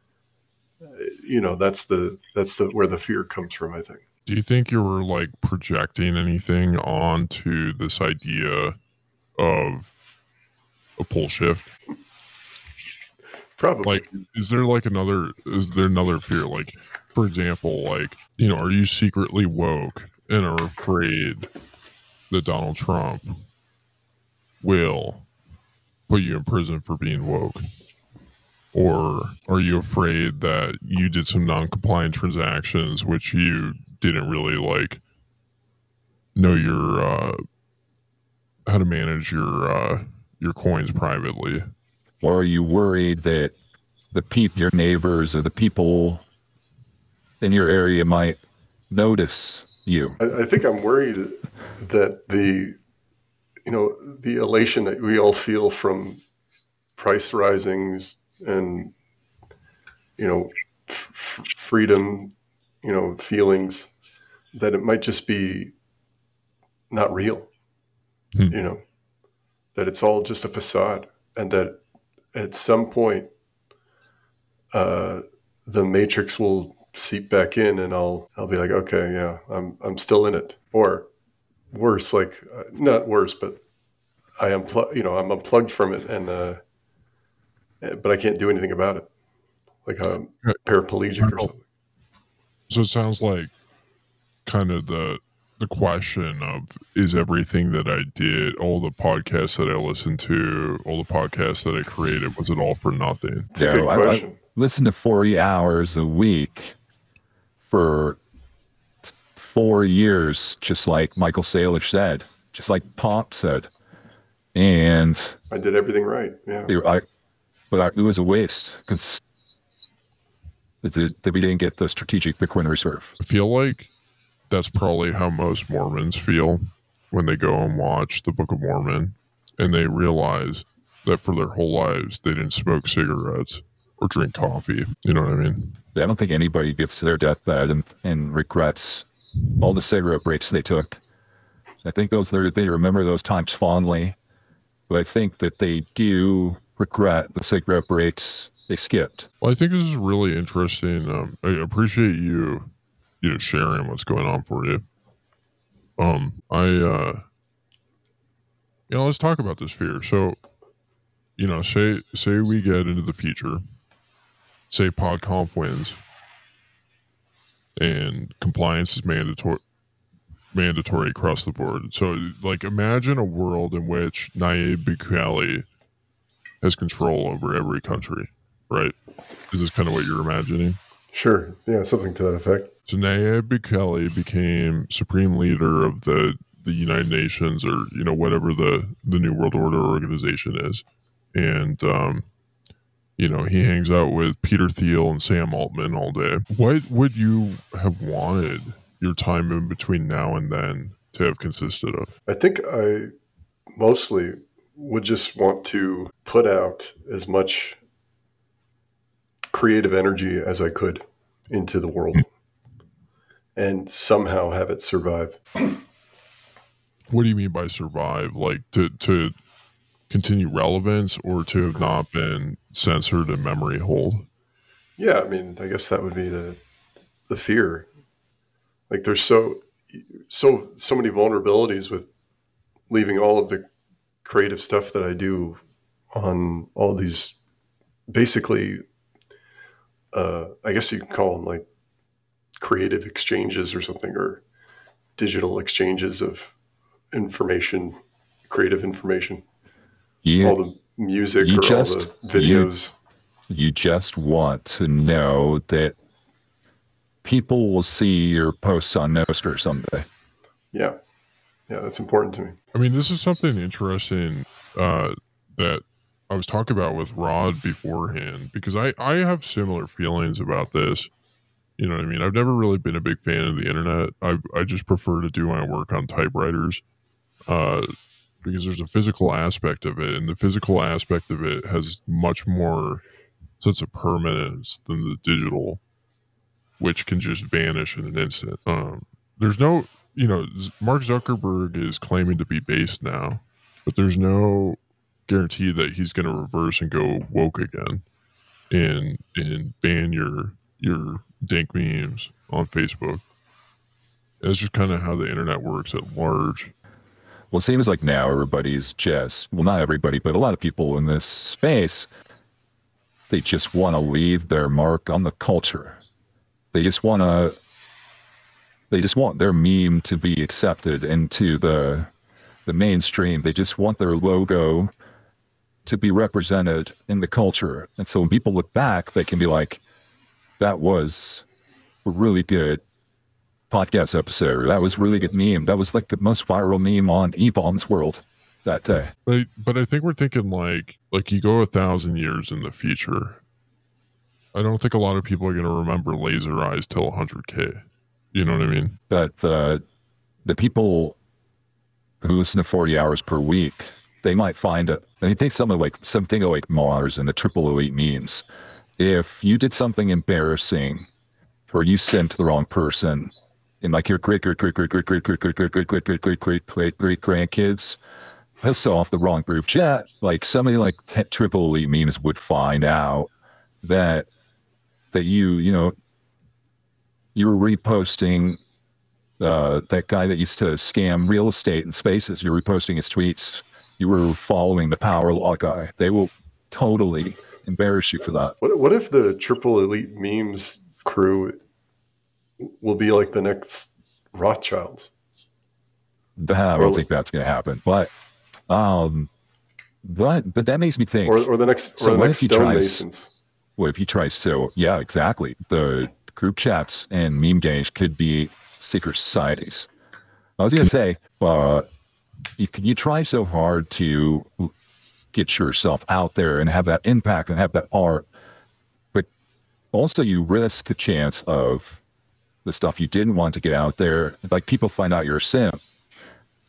uh, you know, that's the that's the where the fear comes from, I think. Do you think you were like projecting anything onto this idea of a pole shift? Probably. Like, is there like another, is there another fear? Like, for example, like, you know, are you secretly woke and are afraid that Donald Trump will put you in prison for being woke? Or are you afraid that you did some non-compliant transactions which you didn't really like know your uh how to manage your uh your coins privately? Or are you worried that the peop, your neighbors, or the people in your area might notice you? I, I think I'm worried that the, you know, the elation that we all feel from price risings and, you know, f- freedom, you know, feelings, that it might just be not real, Hmm. you know, that it's all just a facade, and that at some point uh, the matrix will seep back in, and I'll I'll be like, okay, yeah, I'm I'm still in it, or worse, like uh, not worse, but I unplug, you know, I'm unplugged from it, and uh, but I can't do anything about it, like I'm paraplegic or something. So it sounds like kind of the the question of, is everything that I did, all the podcasts that I listened to, all the podcasts that I created, was it all for nothing? It's a good I, I question. listen to forty hours a week for four years, just like Michael Saylor said, just like Pop said. And I did everything right. Yeah. it, I, but I, it was a waste, because we didn't get the strategic Bitcoin reserve. I feel like that's probably how most Mormons feel. when they go and watch the Book of Mormon and they realize that for their whole lives they didn't smoke cigarettes or drink coffee. You know what I mean? I don't think anybody gets to their deathbed and, and regrets all the cigarette breaks they took. I think those they remember those times fondly, but I think that they do regret the cigarette breaks they skipped. Well, I think this is really interesting. Um, I appreciate you, you know, sharing what's going on for you. Um, I, uh, you know, let's talk about this fear. So, you know, say say we get into the future. Say PodConf wins and compliance is mandatory mandatory across the board. So, like, imagine a world in which Nayib Bukele has control over every country, right? Is this kind of what you're imagining? Sure. Yeah, something to that effect. So Nayib Bukele became supreme leader of the, the United Nations, or, you know, whatever the, the New World Order organization is. And, um, you know, he hangs out with Peter Thiel and Sam Altman all day. What would you have wanted your time in between now and then to have consisted of? I think I mostly would just want to put out as much creative energy as I could into the world and somehow have it survive. What do you mean by survive? Like to, to continue relevance, or to have not been censored and memory hold? Yeah, I mean, I guess that would be the the fear. Like there's so so so many vulnerabilities with leaving all of the creative stuff that I do on all these basically uh, I guess you can call them like creative exchanges or something, or digital exchanges of information, creative information. You, all the music you or just, all the videos. You, you just want to know that people will see your posts on Nostr someday. Yeah. Yeah, that's important to me. I mean, this is something interesting uh, that I was talking about with Rod beforehand, because I, I have similar feelings about this. You know what I mean? I've never really been a big fan of the internet. I I just prefer to do my work on typewriters uh, because there's a physical aspect of it, and the physical aspect of it has much more sense of permanence than the digital, which can just vanish in an instant. Um, there's no, you know, Mark Zuckerberg is claiming to be based now, but there's no guarantee that he's going to reverse and go woke again and and ban your your dank memes on Facebook. That's just kind of how the internet works at large. Well, it seems like now everybody's just, well, not everybody, but a lot of people in this space, they just want to leave their mark on the culture. They just want to, they just want their meme to be accepted into the the mainstream. They just want their logo to be represented in the culture. And so when people look back, they can be like, that was a really good podcast episode. That was really good meme. That was like the most viral meme on E-Bombs World that day. But, but I think we're thinking like, like you go a thousand years in the future. I don't think a lot of people are going to remember Laser Eyes till one hundred K. You know what I mean? But the, the people who listen to forty hours per week, they might find it. I think something like something like Mars and the Triple Elite memes. If you did something embarrassing, or you sent the wrong person, and like your great great great great great great great great great great great great great great great great grandkids piss off the wrong group chat, like somebody like Triple Elite memes would find out that that you you know you were reposting uh, that guy that used to scam real estate in spaces. You're reposting his tweets. You were following the power law guy. They will totally embarrass you for that. What what if the Triple Elite memes crew will be like the next Rothschilds? I don't think that's going to happen. But, um, but but that makes me think. Or, or the next, or so the what next if he tries? Stonemasons? What if he tries to? Yeah, exactly. The group chats and meme gangs could be secret societies. I was going to say, uh, you, you try so hard to get yourself out there and have that impact and have that art, but also you risk the chance of the stuff you didn't want to get out there. Like people find out you're a simp,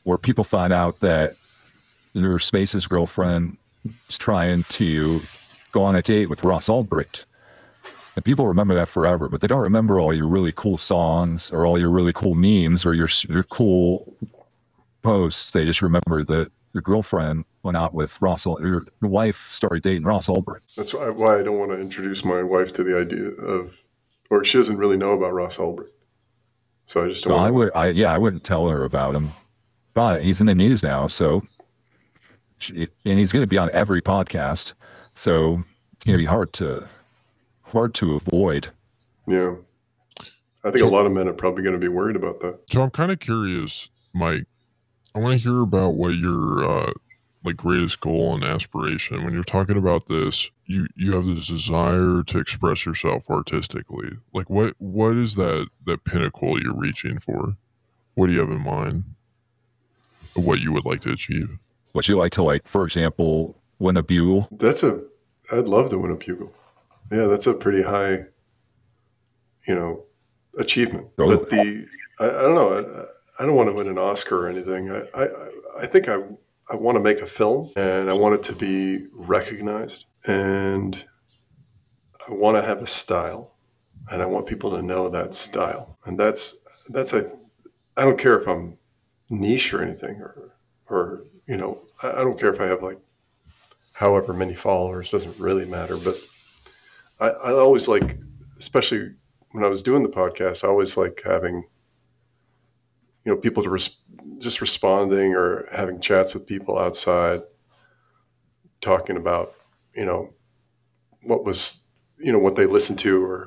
where people find out that their Space's girlfriend is trying to go on a date with Ross Ulbricht. And people remember that forever, but they don't remember all your really cool songs or all your really cool memes or your, your cool posts. They just remember that your girlfriend went out with Ross, your, your wife started dating Ross Ulbricht. That's why, why I don't want to introduce my wife to the idea of, or she doesn't really know about Ross Ulbricht. So I just don't No, want I to. would, I, yeah, I wouldn't tell her about him, but he's in the news now. So, she, and he's going to be on every podcast. So it's going to be hard to, hard to avoid. Yeah. I think So- a lot of men are probably going to be worried about that. So I'm kind of curious, Mike. I want to hear about what your uh, like greatest goal and aspiration. When you're talking about this, you you have this desire to express yourself artistically. Like what what is that that pinnacle you're reaching for? What do you have in mind of what you would like to achieve? Would you like to, like, for example, win a bugle? That's a, I'd love to win a bugle. Yeah, that's a pretty high, you know, achievement. Oh. But the, I, I don't know, I, I don't want to win an Oscar or anything. I, I, I think I, I want to make a film and I want it to be recognized and I want to have a style and I want people to know that style. And that's, that's, I, I don't care if I'm niche or anything or, or, you know, I, I don't care if I have like however many followers, doesn't really matter. But I, I always like, especially when I was doing the podcast, I always like having, you know, people to res- just responding or having chats with people outside, talking about, you know, what was, you know, what they listened to or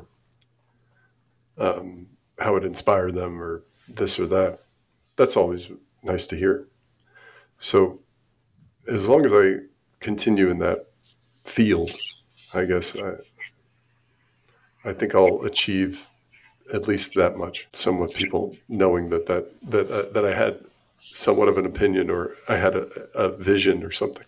um, how it inspired them or this or that. That's always nice to hear. So as long as I continue in that field, I guess I, I think I'll achieve at least that much. Somewhat people knowing that that that uh, that I had somewhat of an opinion or I had a, a vision or something.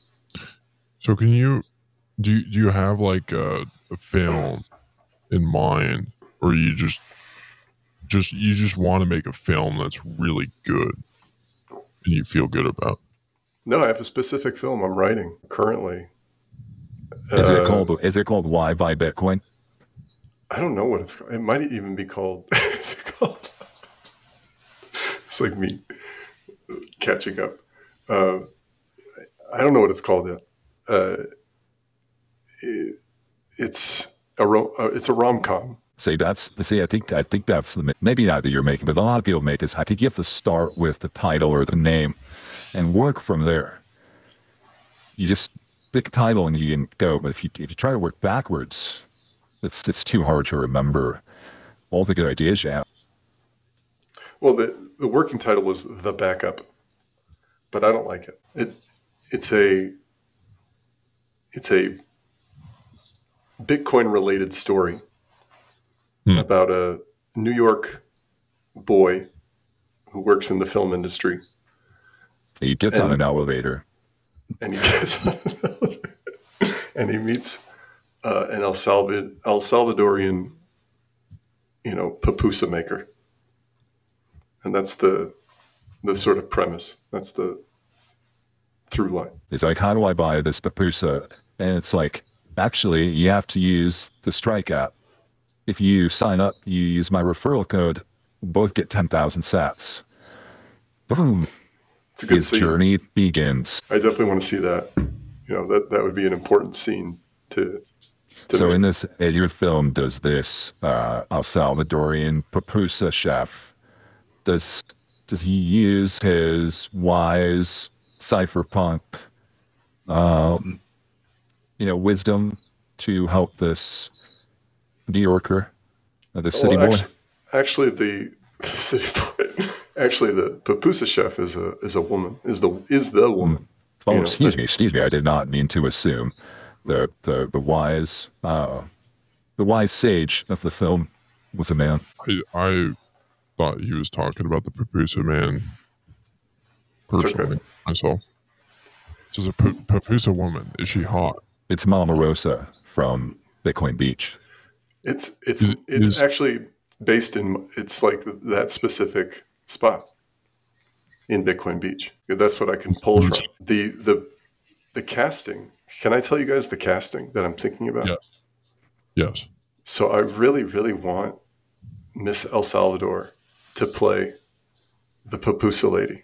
So can you do you, do you have like a, a film in mind, or you just just you just want to make a film that's really good and you feel good about? No, I have a specific film I'm writing currently. Is Uh, it called, is it called Why Buy Bitcoin? I don't know what it's called. It might even be called. It's called- it's like me catching up. Uh, I don't know what it's called yet. Uh, it, it's a ro- uh, it's a rom com. See, that's, see, I think, I think that's the, maybe not that you're making, but a lot of people make this. I think you have to start with the title or the name and work from there. You just pick a title and you can go. But if you, if you try to work backwards, it's, it's too hard to remember all the good ideas you have. Well, the the working title was The Backup, but I don't like it. It it's a it's a Bitcoin related story Hmm. about a New York boy who works in the film industry, He gets on And- an elevator. and he gets and he meets uh, an El Salvador El Salvadorian, you know, pupusa maker, and that's the the sort of premise. That's the through line. He's like, how do I buy this pupusa? And it's like, actually, you have to use the Strike app. If you sign up, you use my referral code, both get ten thousand sats. Boom. It's a good His scene. journey begins. I definitely want to see that. You know, that that would be an important scene to. to So make. in this, in your film, does this uh, El Salvadorian pupusa chef, does does he use his wise cypherpunk, um, you know, wisdom to help this New Yorker, uh, the city Well, boy? actually, actually, the city boy, actually the pupusa chef is a is a woman. Is the is the woman. Oh, you know, excuse but- me, excuse me. I did not mean to assume the the the wise uh, the wise sage of the film was a man. I I thought he was talking about the Pupusa man personally, okay. myself. So the Pu- Pupusa woman, is she hot? It's Mama Rosa from Bitcoin Beach. It's it's Is- it's is- actually based in. It's like that specific spot. in Bitcoin Beach. That's what I can pull from. The the the casting. Can I tell you guys the casting that I'm thinking about? Yes. Yes. So I really, really want Miss El Salvador to play the pupusa lady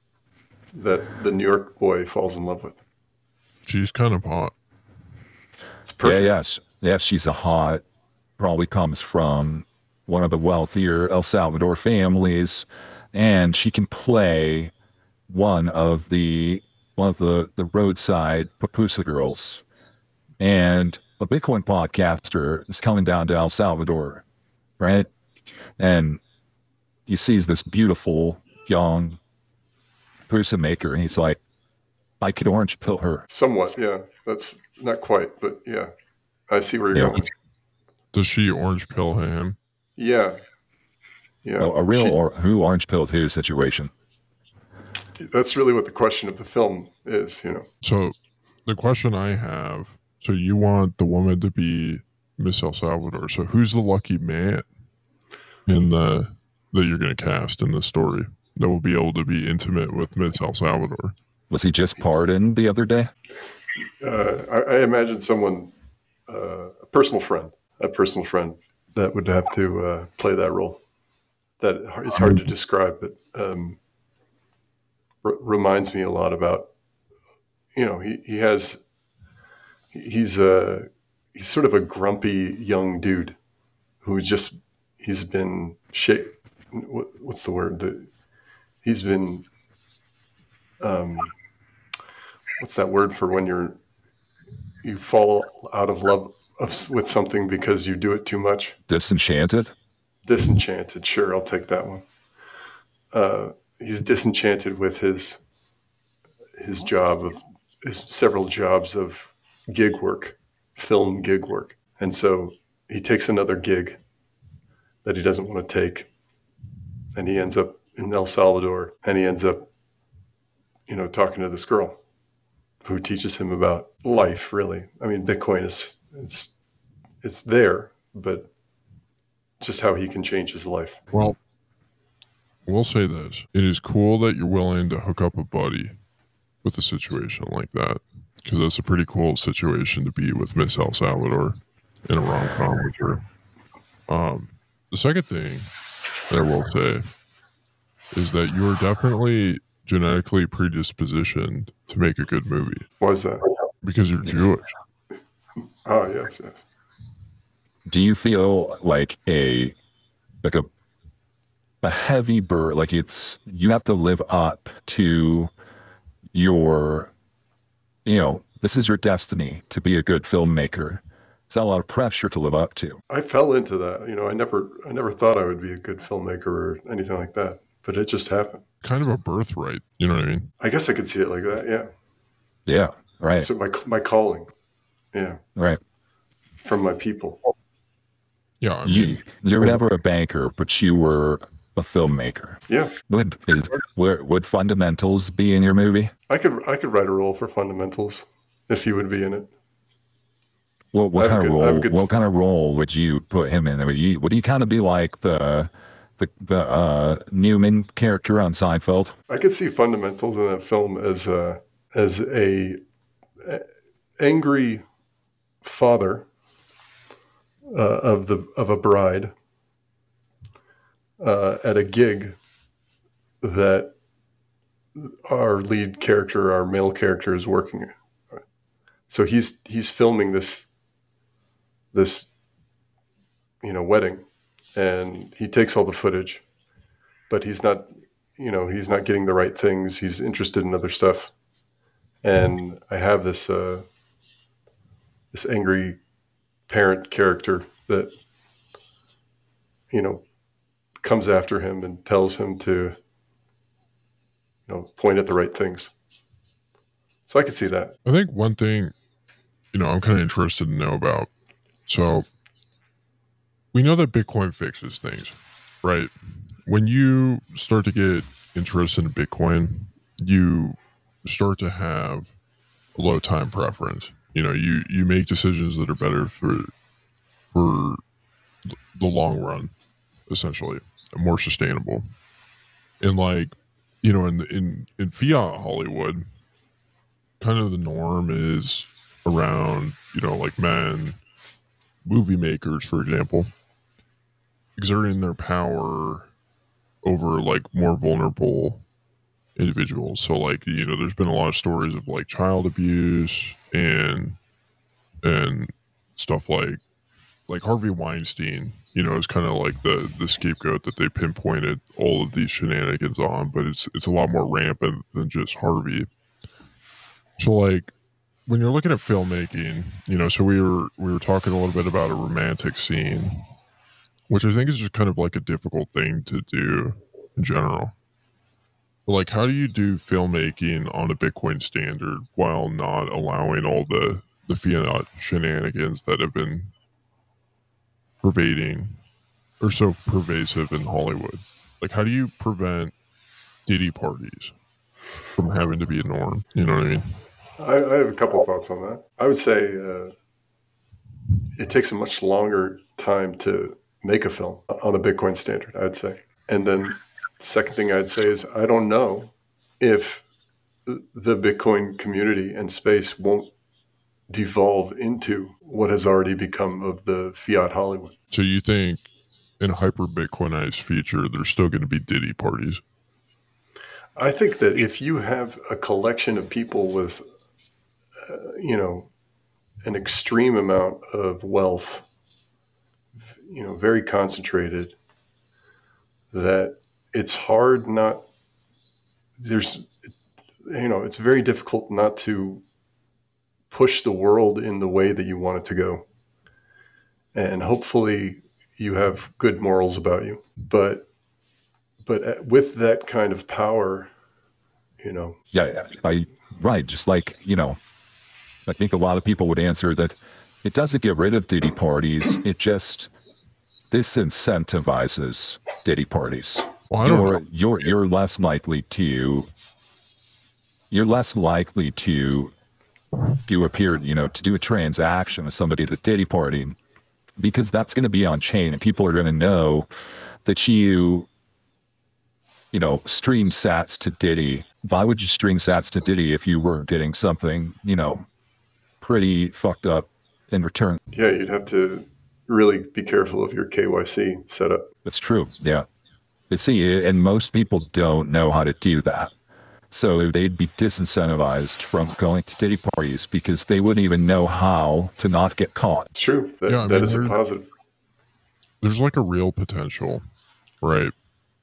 that the New York boy falls in love with. She's kind of hot. It's perfect. Yeah, yes. Yes, she's a hot, probably comes from one of the wealthier El Salvador families, and she can play one of the one of the, the roadside pupusa girls. And a Bitcoin podcaster is coming down to El Salvador, right? And he sees this beautiful young pupusa maker, and he's like, I could orange pill her. Somewhat, yeah. That's not quite, but yeah. I see where you're Yeah. going. Does she orange pill him? Yeah. Yeah. A, a real She- or who orange pilled who situation. that's really what the question of the film is, you know. So the question I have, so you want the woman to be Miss El Salvador. So who's the lucky man in the that you're going to cast in the story that will be able to be intimate with Miss El Salvador? Was he just pardoned the other day? Uh, I, I imagine someone, uh, a personal friend, a personal friend that would have to uh, play that role. That is hard to describe, but um, r- reminds me a lot about, you know, he, he has, he's a, he's sort of a grumpy young dude who's just, he's been shaped, what, what's the word? The, he's been, um, what's that word for when you're, you fall out of love of, with something because you do it too much? Disenchanted? Disenchanted. Sure, I'll take that one. Uh, he's disenchanted with his his job of his several jobs of gig work, film gig work, and so he takes another gig that he doesn't want to take, and he ends up in El Salvador, and he ends up, you know, talking to this girl who teaches him about life. Really, I mean, Bitcoin is it's it's there, but just how he can change his life. Well, we'll say this. It is cool that you're willing to hook up a buddy with a situation like that, because that's a pretty cool situation to be with Miss El Salvador in a rom-com with her. Um, the second thing that I will say is that you're definitely genetically predispositioned to make a good movie Why is that? because you're Jewish. Oh, yes, yes. Do you feel like a like a a heavy burden, like it's you have to live up to your, you know, this is your destiny to be a good filmmaker. It's not a lot of pressure to live up to. I fell into that. You know, I never, I never thought I would be a good filmmaker or anything like that, but it just happened. Kind of a birthright, you know what I mean? I guess I could see it like that. Yeah. Yeah, right, So my my calling, yeah, right. from my people. Yeah, I mean, You you were never a banker, but you were a filmmaker. Yeah, Would is would, would fundamentals be in your movie? I could I could write a role for Fundamentals if he would be in it. What what I have kind of a good- I have a role? good- What kind of role would you put him in? Would you would he kind of be like the the the uh, Newman character on Seinfeld? I could see Fundamentals in that film as a as a, a angry father uh, of the of a bride uh, at a gig that our lead character, our male character, is working. So he's he's filming this this you know wedding, and he takes all the footage, but he's not you know he's not getting the right things. He's interested in other stuff, and I have this uh, this angry parent character that you know comes after him and tells him to you know point at the right things. So I could see that. I think one thing, you know, I'm kind of interested to know about. So we know that Bitcoin fixes things, right? When you start to get interested in Bitcoin, you start to have a low time preference. You know, you, you make decisions that are better for, for the long run, essentially, and more sustainable. And like, you know, in in in fiat Hollywood, kind of the norm is around, you know, like men, movie makers, for example, exerting their power over like more vulnerable individuals. So like, you know, there's been a lot of stories of like child abuse and and stuff like like Harvey Weinstein, you know, is kind of like the the scapegoat that they pinpointed all of these shenanigans on, but it's it's a lot more rampant than just Harvey. So like when you're looking at filmmaking, you know, so we were we were talking a little bit about a romantic scene, which I think is just kind of like a difficult thing to do in general. But like, how do you do filmmaking on a Bitcoin standard while not allowing all the the fiat shenanigans that have been pervading or so pervasive in Hollywood? Like, how do you prevent Diddy parties from having to be a norm? You know what I mean? I, I have a couple of thoughts on that. I would say uh, it takes a much longer time to make a film on a Bitcoin standard, I'd say. And then the second thing I'd say is I don't know if the Bitcoin community and space won't devolve into what has already become of the fiat Hollywood. So you think in a hyper Bitcoinized future, there's still going to be Diddy parties? I think that if you have a collection of people with, uh, you know, an extreme amount of wealth, you know, very concentrated, that it's hard not, there's, you know, it's very difficult not to push the world in the way that you want it to go. And hopefully you have good morals about you. But but with that kind of power, you know. Yeah, I, right. Just like, you know, I think a lot of people would answer that it doesn't get rid of Diddy parties. It just disincentivizes Diddy parties. Well, I don't you're, know. you're, you're less likely to, you're less likely to do appear, you know, to do a transaction with somebody at Diddy party, because that's going to be on chain and people are going to know that you, you know, stream sats to Diddy. Why would you stream sats to Diddy if you were getting something, you know, pretty fucked up in return? Yeah, you'd have to really be careful of your K Y C setup. That's true. Yeah. You see, and most people don't know how to do that. So they'd be disincentivized from going to Diddy parties because they wouldn't even know how to not get caught. It's true. That, Yeah, I that mean, is a there- positive. There's like a real potential, right?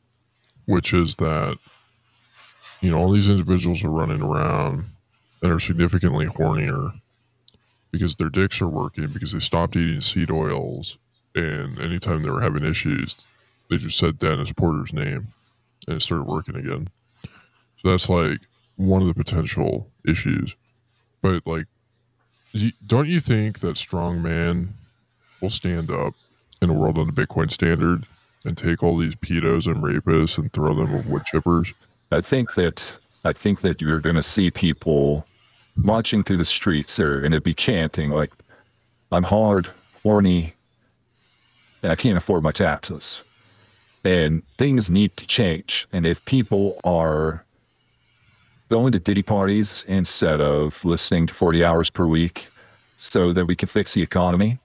Which is that, you know, all these individuals are running around and are significantly hornier because their dicks are working, because they stopped eating seed oils, and anytime they were having issues, they just said Dennis Porter's name and it started working again. So that's like one of the potential issues. But like, y- don't you think that strong man will stand up in a world on a Bitcoin standard and take all these pedos and rapists and throw them with wood chippers? I think that I think that you're going to see people marching through the streets. They're going to be chanting like, "I'm hard, horny, and I can't afford my taxes." And things need to change. And if people are going to Diddy parties instead of listening to forty hours per week so that we can fix the economy,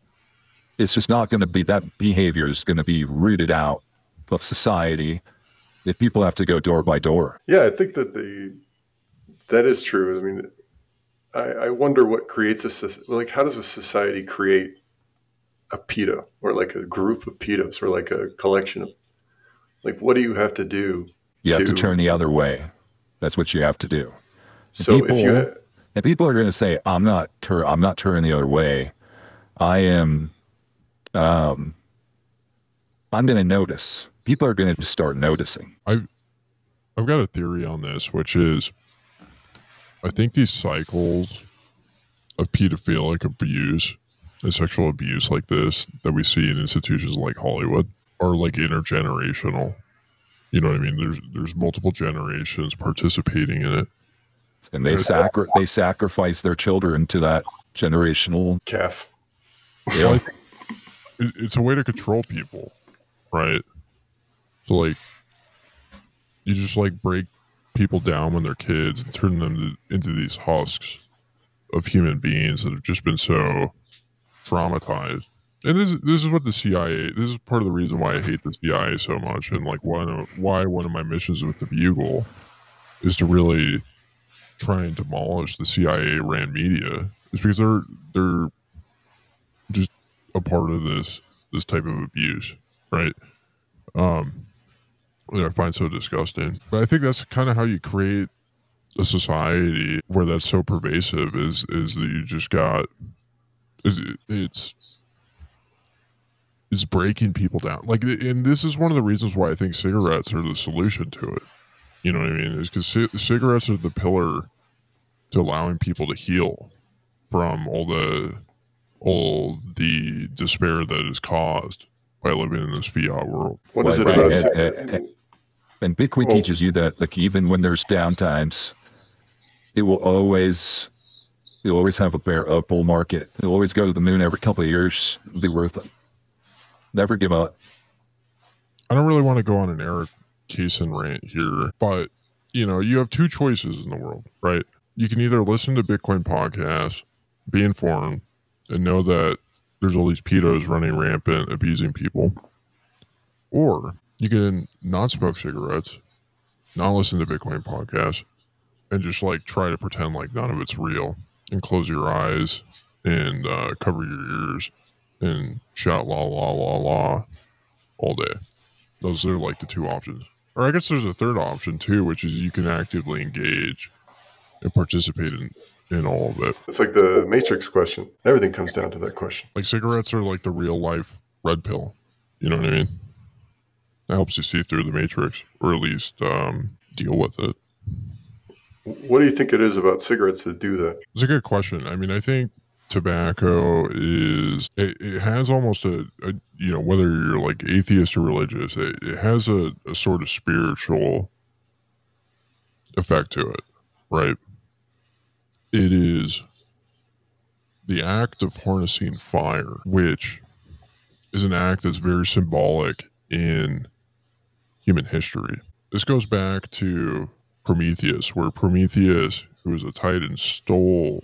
it's just not going to be, that behavior is going to be rooted out of society if people have to go door by door. Yeah, I think that the that is true. I mean, I, I wonder what creates a soc- like how does a society create a pedo or like a group of pedos or like a collection of like what do you have to do? You have to turn the other way. That's what you have to do. And So people, if you ha- and people are going to say, "I'm not tur- I'm not turning the other way. I am. Um, I'm going to notice." People are going to start noticing. I've I've got a theory on this, which is I think these cycles of pedophilic abuse and sexual abuse like this that we see in institutions like Hollywood are like intergenerational. You know what I mean? There's there's multiple generations participating in it. And they sacri- they sacrifice their children to that generational. calf. You know, It, it's a way to control people, right? So like, you just like break people down when they're kids and turn them to, into these husks of human beings that have just been so traumatized. And this, this is what the C I A, this is part of the reason why I hate the C I A so much, and like one of, why one of my missions with the Bugle is to really try and demolish the C I A ran media, is because they're they're just a part of this this type of abuse, right? Um, that I find so disgusting. But I think that's kind of how you create a society where that's so pervasive, is is that you just got it's it's, it's breaking people down. Like, and this is one of the reasons why I think cigarettes are the solution to it. You know what I mean? Is because c- cigarettes are the pillar to allowing people to heal from all the all the despair that is caused by living in this fiat world. What is it Right, about? and, and, and- and Bitcoin Well- teaches you that, like, even when there's downtimes, it will always, you'll always have a bear up bull market. It'll always go to the moon every couple of years. It'll be worth it. Never give up. I don't really want to go on an Eric Kaysen rant here, but you know, you have two choices in the world, right? You can either listen to Bitcoin podcasts, be informed, and know that there's all these pedos running rampant, abusing people, or you can not smoke cigarettes, not listen to Bitcoin podcasts, and just like try to pretend like none of it's real, and close your eyes and uh, cover your ears and shout la la la la all day. Those are like the two options. Or I guess there's a third option too, which is you can actively engage and participate in, in all of it. It's like the Matrix question. Everything comes down to that question. Like cigarettes are like the real life red pill. You know what I mean? That helps you see through the matrix, or at least um, deal with it. What do you think it is about cigarettes that do that? It's a good question. I mean, I think tobacco is, it, it has almost a, a, you know, whether you're like atheist or religious, it, it has a, a sort of spiritual effect to it, right? It is the act of harnessing fire, which is an act that's very symbolic in human history. This goes back to Prometheus, where Prometheus, who was a titan, stole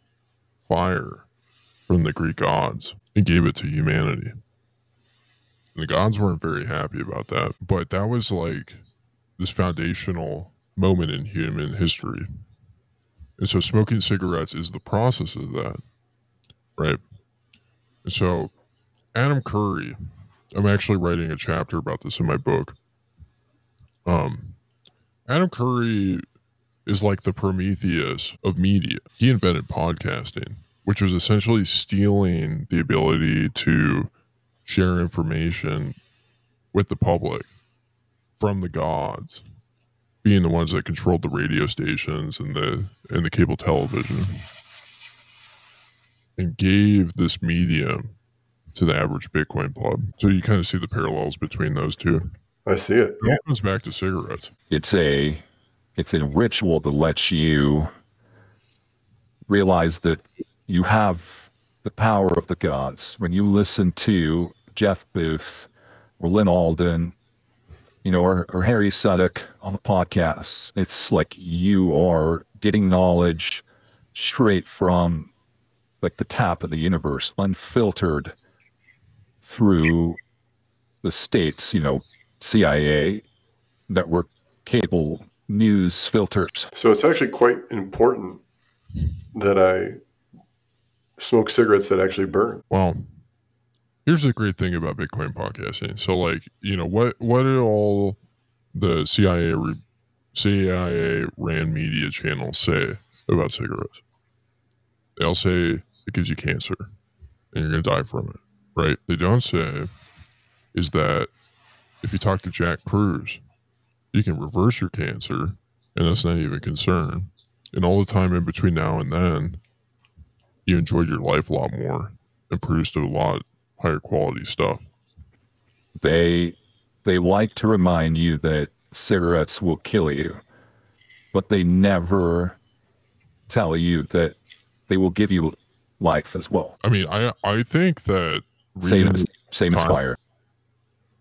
fire from the Greek gods and gave it to humanity. And the gods weren't very happy about that. But that was like this foundational moment in human history. And so smoking cigarettes is the process of that, right? And so Adam Curry, I'm actually writing a chapter about this in my book. Um, Adam Curry is like the Prometheus of media. He invented podcasting, which was essentially stealing the ability to share information with the public from the gods, being the ones that controlled the radio stations and the and the cable television, and gave this medium to the average Bitcoin pleb. So you kind of see the parallels between those two. I see it. It comes back to cigarettes. It's a, it's a ritual to let you realize that you have the power of the gods. When you listen to Jeff Booth or Lynn Alden, you know, or, or Harry Suddock on the podcast, it's like you are getting knowledge straight from like the tap of the universe, unfiltered through the state's, you know, C I A network, cable, news filters. So it's actually quite important that I smoke cigarettes that actually burn. Well, here's the great thing about Bitcoin podcasting. So, like, you know, what what did all the C I A re- C I A ran media channels say about cigarettes? They all say it gives you cancer and you're going to die from it, right? They don't say is that if you talk to Jack Cruz, you can reverse your cancer, and that's not even a concern. And all the time in between now and then, you enjoyed your life a lot more and produced a lot higher quality stuff. They they like to remind you that cigarettes will kill you, but they never tell you that they will give you life as well. I mean, I I think that Same reading- as same as Fire. fire.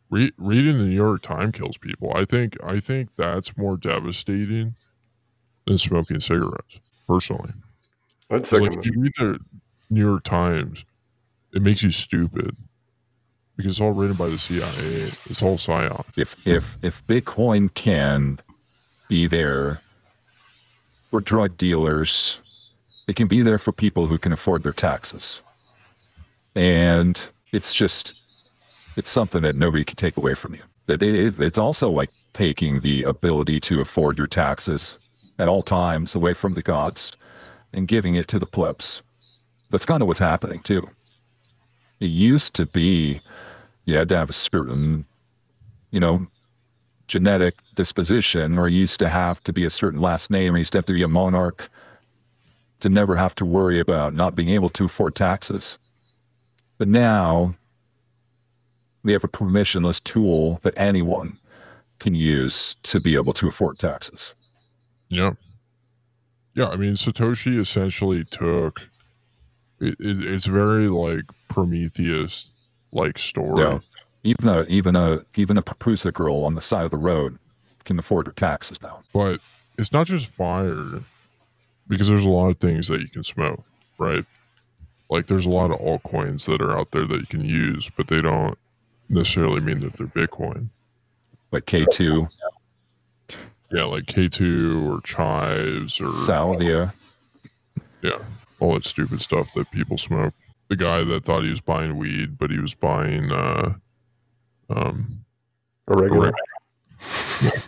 Re- reading the New York Times kills people. I think I think that's more devastating than smoking cigarettes, personally. I'd 'Cause, second like, if that. you read the New York Times, it makes you stupid because it's all written by the C I A. It's all psyop. If if if Bitcoin can be there for drug dealers, it can be there for people who can afford their taxes. And it's just, it's something that nobody can take away from you. It, it, it's also like taking the ability to afford your taxes at all times away from the gods and giving it to the plebs. That's kind of what's happening too. It used to be you had to have a certain, you know, genetic disposition, or you used to have to be a certain last name, or you used to have to be a monarch to never have to worry about not being able to afford taxes. But now we have a permissionless tool that anyone can use to be able to afford taxes. Yeah. Yeah, I mean, Satoshi essentially took, it, it, it's very like Prometheus-like story. Yeah. Even a, even a, even a papusa girl on the side of the road can afford her taxes now. But it's not just fire, because there's a lot of things that you can smoke, right? Like there's a lot of altcoins that are out there that you can use, but they don't necessarily mean that they're Bitcoin. Like K two. Yeah, like K two or Chives or Salvia. Yeah, all that stupid stuff that people smoke. The guy that thought he was buying weed, but he was buying uh, um, Oregano. oregano.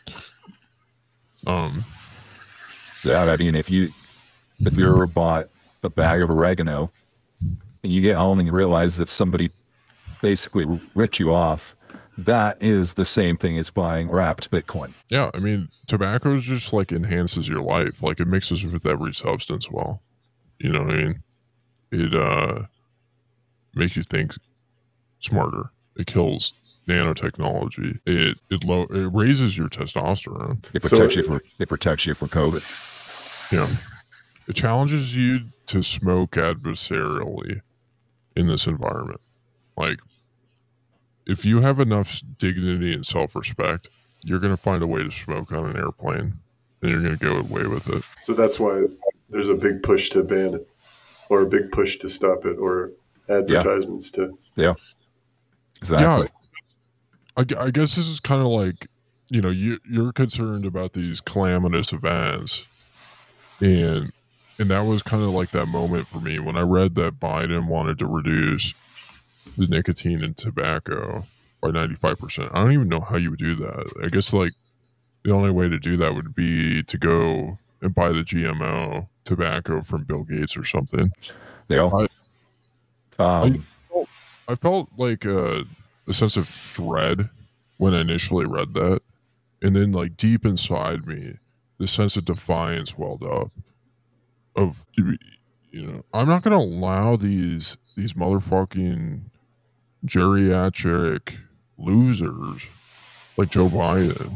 um, Yeah, I mean, if you if you ever bought a bag of oregano and you get home and you realize that somebody basically ripped you off, that is the same thing as buying wrapped Bitcoin. Yeah, I mean, tobacco just like enhances your life. Like it mixes with every substance well. You know what I mean? It uh, makes you think smarter. It kills nanotechnology. It it low it raises your testosterone. It protects So- you from it protects you from COVID. Yeah. It challenges you to smoke adversarially in this environment. Like, if you have enough dignity and self-respect, you're going to find a way to smoke on an airplane, and you're going to go away with it. So that's why there's a big push to ban it, or a big push to stop it, or advertisements to. Yeah, exactly. Yeah, I, gu- I guess this is kind of like, you know, you, you're concerned about these calamitous events, and and that was kind of like that moment for me when I read that Biden wanted to reduce the nicotine in tobacco by ninety-five percent. I don't even know how you would do that. I guess like the only way to do that would be to go and buy the G M O tobacco from Bill Gates or something. Yeah. Um, I felt like uh, a sense of dread when I initially read that. And then like deep inside me, the sense of defiance welled up of, you know, I'm not going to allow these, these motherfucking geriatric losers like Joe Biden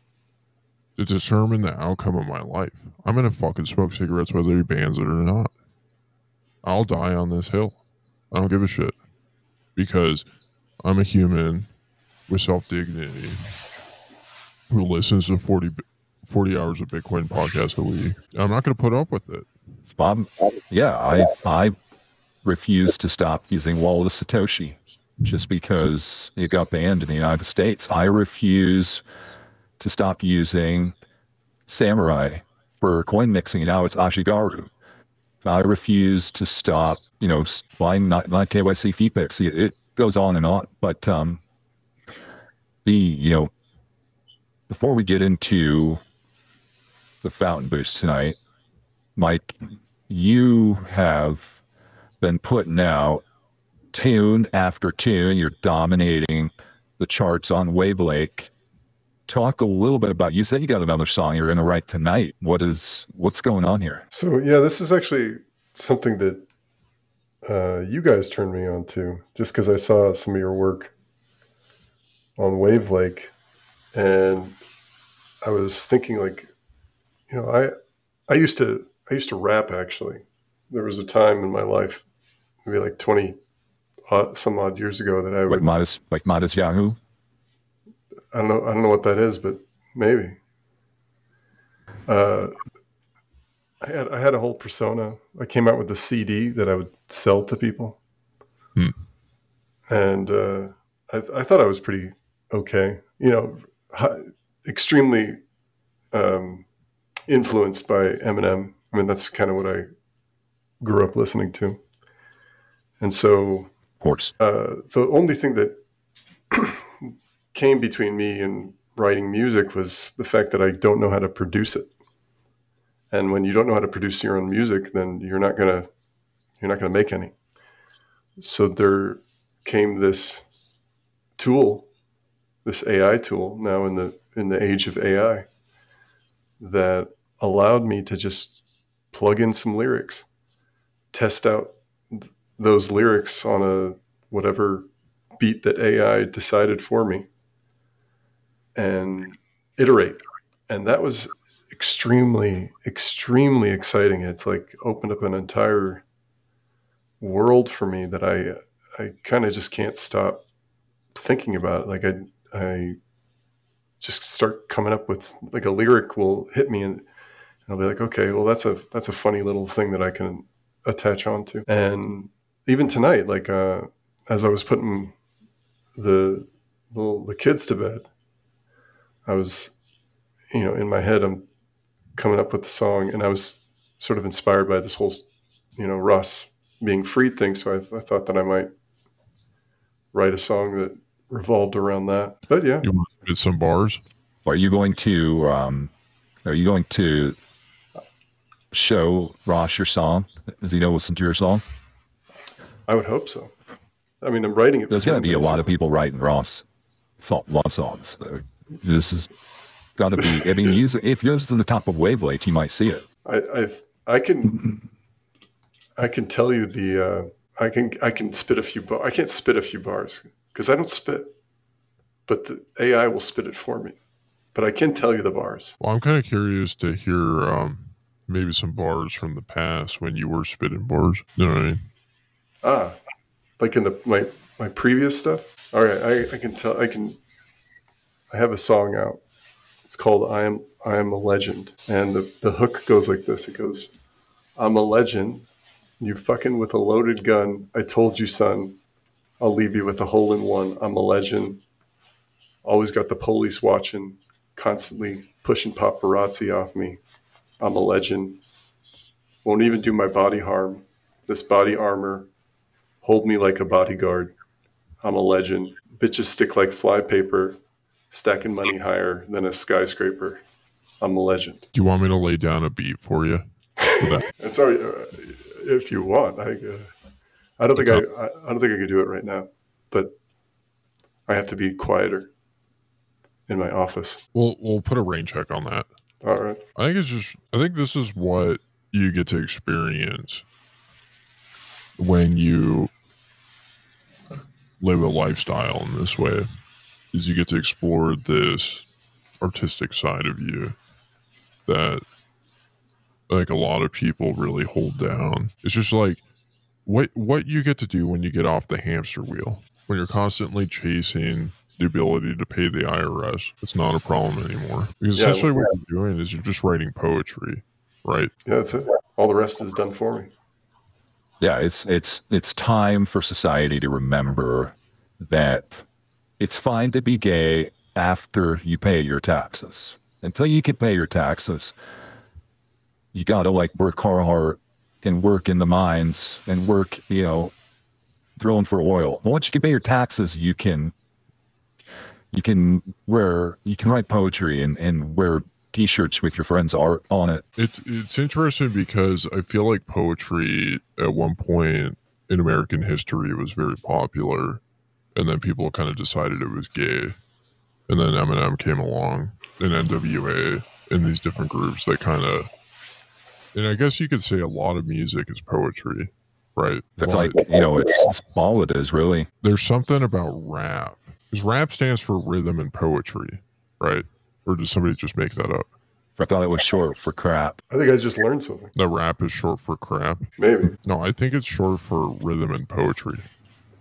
to determine the outcome of my life. I'm going to fucking smoke cigarettes whether he bans it or not. I'll die on this hill. I don't give a shit. Because I'm a human with self-dignity who listens to forty, forty hours of Bitcoin podcast a week. I'm not going to put up with it. Bob, yeah, I I refuse to stop using Wallet of Satoshi just because it got banned in the United States. I refuse to stop using Samurai for coin mixing. Now it's Ashigaru. I refuse to stop, you know, buying not, not K Y C fee picks. It, it goes on and on. But um, the, you know, before we get into the fountain boost tonight, Mike, you have been putting out tune after tune. You're dominating the charts on Wavelake. Talk a little bit about, you said you got another song you're going to write tonight. What is, what's going on here? So yeah, this is actually something that uh, you guys turned me on to, just because I saw some of your work on Wavelake, and I was thinking, like, you know, I I used to I used to rap actually. There was a time in my life, maybe like twenty odd, some odd years ago, that I Like would Modest, like Modest Yahoo? I don't know. I don't know what that is, but maybe. Uh, I had I had a whole persona. I came out with a C D that I would sell to people, Hmm. and uh, I, I thought I was pretty okay. You know, hi, extremely um, influenced by Eminem. I mean, that's kind of what I grew up listening to, and so Of course. uh, the only thing that came between me and writing music was the fact that I don't know how to produce it. And when you don't know how to produce your own music, then you're not gonna you're not gonna make any. So there came this tool, this A I tool, now in the in the age of A I, that allowed me to just plug in some lyrics, test out th- those lyrics on a whatever beat that A I decided for me, and iterate. And that was extremely, extremely exciting. It's like opened up an entire world for me that I I kind of just can't stop thinking about. Like I I just start coming up with, like, a lyric will hit me, and I'll be like, okay, well that's a that's a funny little thing that I can attach onto. And even tonight, like uh, as I was putting the the, the kids to bed, I was, you know, in my head, I'm coming up with the song, and I was sort of inspired by this whole, you know, Ross being freed thing. So I, I thought that I might write a song that revolved around that. But yeah, You want to spit some bars? Are you going to um, are you going to show Ross your song? Does he know listen to your song? I would hope so. I mean, I'm writing it. There's for going to him, be a lot of basically. people writing Ross song, love songs. Uh, This is got to be. I mean, he's, if you're to the top of wavelength, you might see it. I, I, I can, I can tell you the, uh, I can, I can spit a few bars. I can't spit a few bars because I don't spit, but the A I will spit it for me. But I can tell you the bars. Well, I'm kind of curious to hear um, maybe some bars from the past when you were spitting bars. You know what I mean? Ah, like in the my my previous stuff. All right, I, I can tell. I can. I have a song out. It's called "I Am I Am a Legend," and the the hook goes like this. It goes, "I'm a legend. You fucking with a loaded gun. I told you, son. I'll leave you with a hole in one. I'm a legend. Always got the police watching. Constantly pushing paparazzi off me. I'm a legend. Won't even do my body harm. This body armor. Hold me like a bodyguard. I'm a legend. Bitches stick like flypaper. Stacking money higher than a skyscraper. I'm a legend." Do you want me to lay down a beat for you? For that? And sorry, uh, if you want, I, uh, I don't think I, I, I don't think I could do it right now, but I have to be quieter in my office. We'll we'll put a rain check on that. All right. I think it's just. I think this is what you get to experience when you live a lifestyle in this way. Is you get to explore this artistic side of you that like a lot of people really hold down. It's just like what what you get to do when you get off the hamster wheel. When you're constantly chasing the ability to pay the I R S, it's not a problem anymore. Because Yeah, essentially what you're doing is you're just writing poetry, right? Yeah, that's it. All the rest is done for me. Yeah, it's it's it's time for society to remember that it's fine to be gay after you pay your taxes. Until you can pay your taxes, you gotta like work hard and work in the mines and work, you know, drilling for oil. Once you can pay your taxes, you can you can wear you can write poetry and, and wear t-shirts with your friends' art on it. It's it's interesting because I feel like poetry at one point in American history was very popular, and then people kind of decided it was gay, and then Eminem came along, and N W A, and these different groups that kind of, and I guess you could say a lot of music is poetry, right? That's But like, you know, it's, it's all it is, really. there's something about rap, because rap stands for rhythm and poetry, right? Or did somebody just make that up? I thought it was short for crap. I think I just learned something. That rap is short for crap? Maybe. No, I think it's short for rhythm and poetry.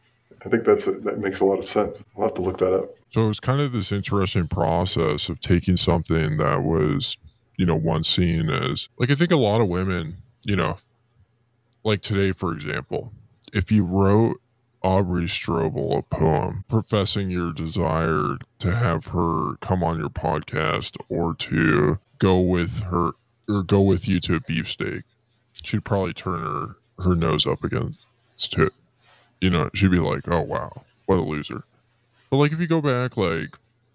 I think that's a, that makes a lot of sense. I'll have to look that up. So it was kind of this interesting process of taking something that was, you know, once seen as, like, I think a lot of women, you know, like today, for example, if you wrote Aubrey Strobel a poem professing your desire to have her come on your podcast or to go with her or go with you to a beefsteak, she'd probably turn her, her nose up against it. You know, she'd be like, oh, wow, what a loser. But, like, if you go back, like,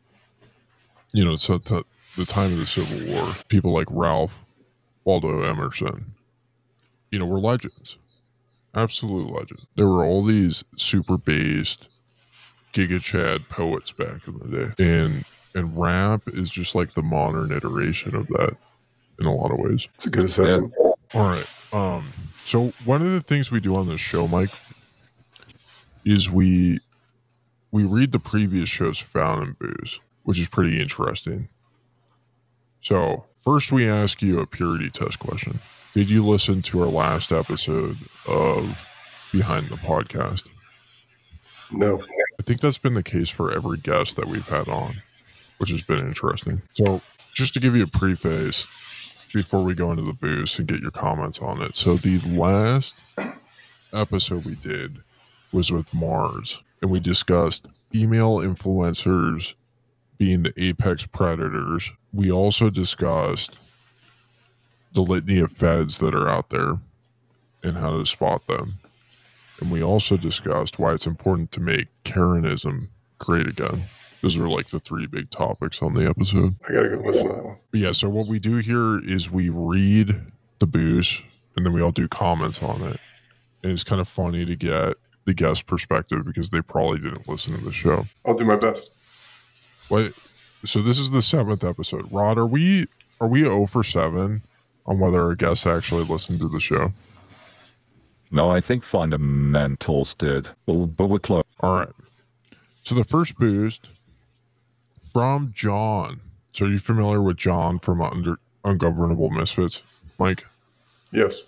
you know, to, to the time of the Civil War, people like Ralph Waldo Emerson, you know, were legends. Absolute legends. There were all these super based Giga Chad poets back in the day. And and rap is just like the modern iteration of that in a lot of ways. It's a good assessment. Yeah. All right. Um, so one of the things we do on this show, Mike, is we we read the previous show's Found and Booze, which is pretty interesting. So first we ask you a purity test question. Did you listen to our last episode of Behind the Podcast? No. I think that's been the case for every guest that we've had on, which has been interesting. So just to give you a preface before we go into the booze and get your comments on it. So the last episode we did was with Mars, and we discussed female influencers being the apex predators. We also discussed the litany of feds that are out there and how to spot them. And we also discussed why it's important to make Karenism great again. Those are like the three big topics on the episode. I gotta go listen to that one. But yeah, so what we do here is we read the booze and then we all do comments on it. And it's kind of funny to get the guest perspective because they probably didn't listen to the show. I'll do my best. What? So this is the seventh episode. Rod, are we are we zero for seven on whether our guests actually listened to the show? No, I think fundamentals did, but, but we're close. All right. So the first boost from John. So are you familiar with John from Under, Ungovernable Misfits, Mike? Yes.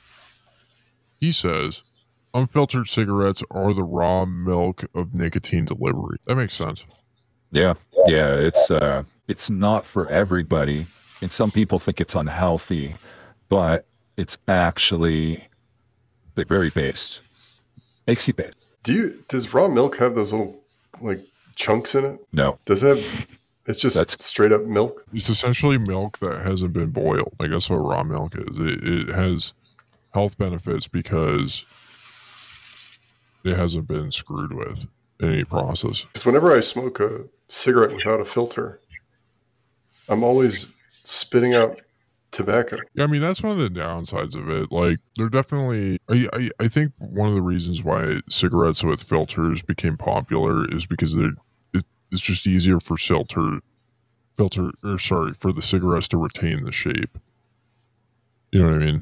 He says, unfiltered cigarettes are the raw milk of nicotine delivery. That makes sense. Yeah, yeah, it's uh, it's not for everybody, and some people think it's unhealthy, but it's actually very based. Makes you based. Do you? Does raw milk have those little like chunks in it? No. Does it have? It's just That's- straight up milk. It's essentially milk that hasn't been boiled. Like that's what raw milk is. It, it has health benefits because it hasn't been screwed with in any process. Because whenever I smoke a cigarette without a filter, I'm always spitting out tobacco. Yeah, I mean, that's one of the downsides of it. Like, they're definitely, I, I, I think one of the reasons why cigarettes with filters became popular is because they're, it, it's just easier for filter, filter, or sorry, for the cigarettes to retain the shape. You know what I mean?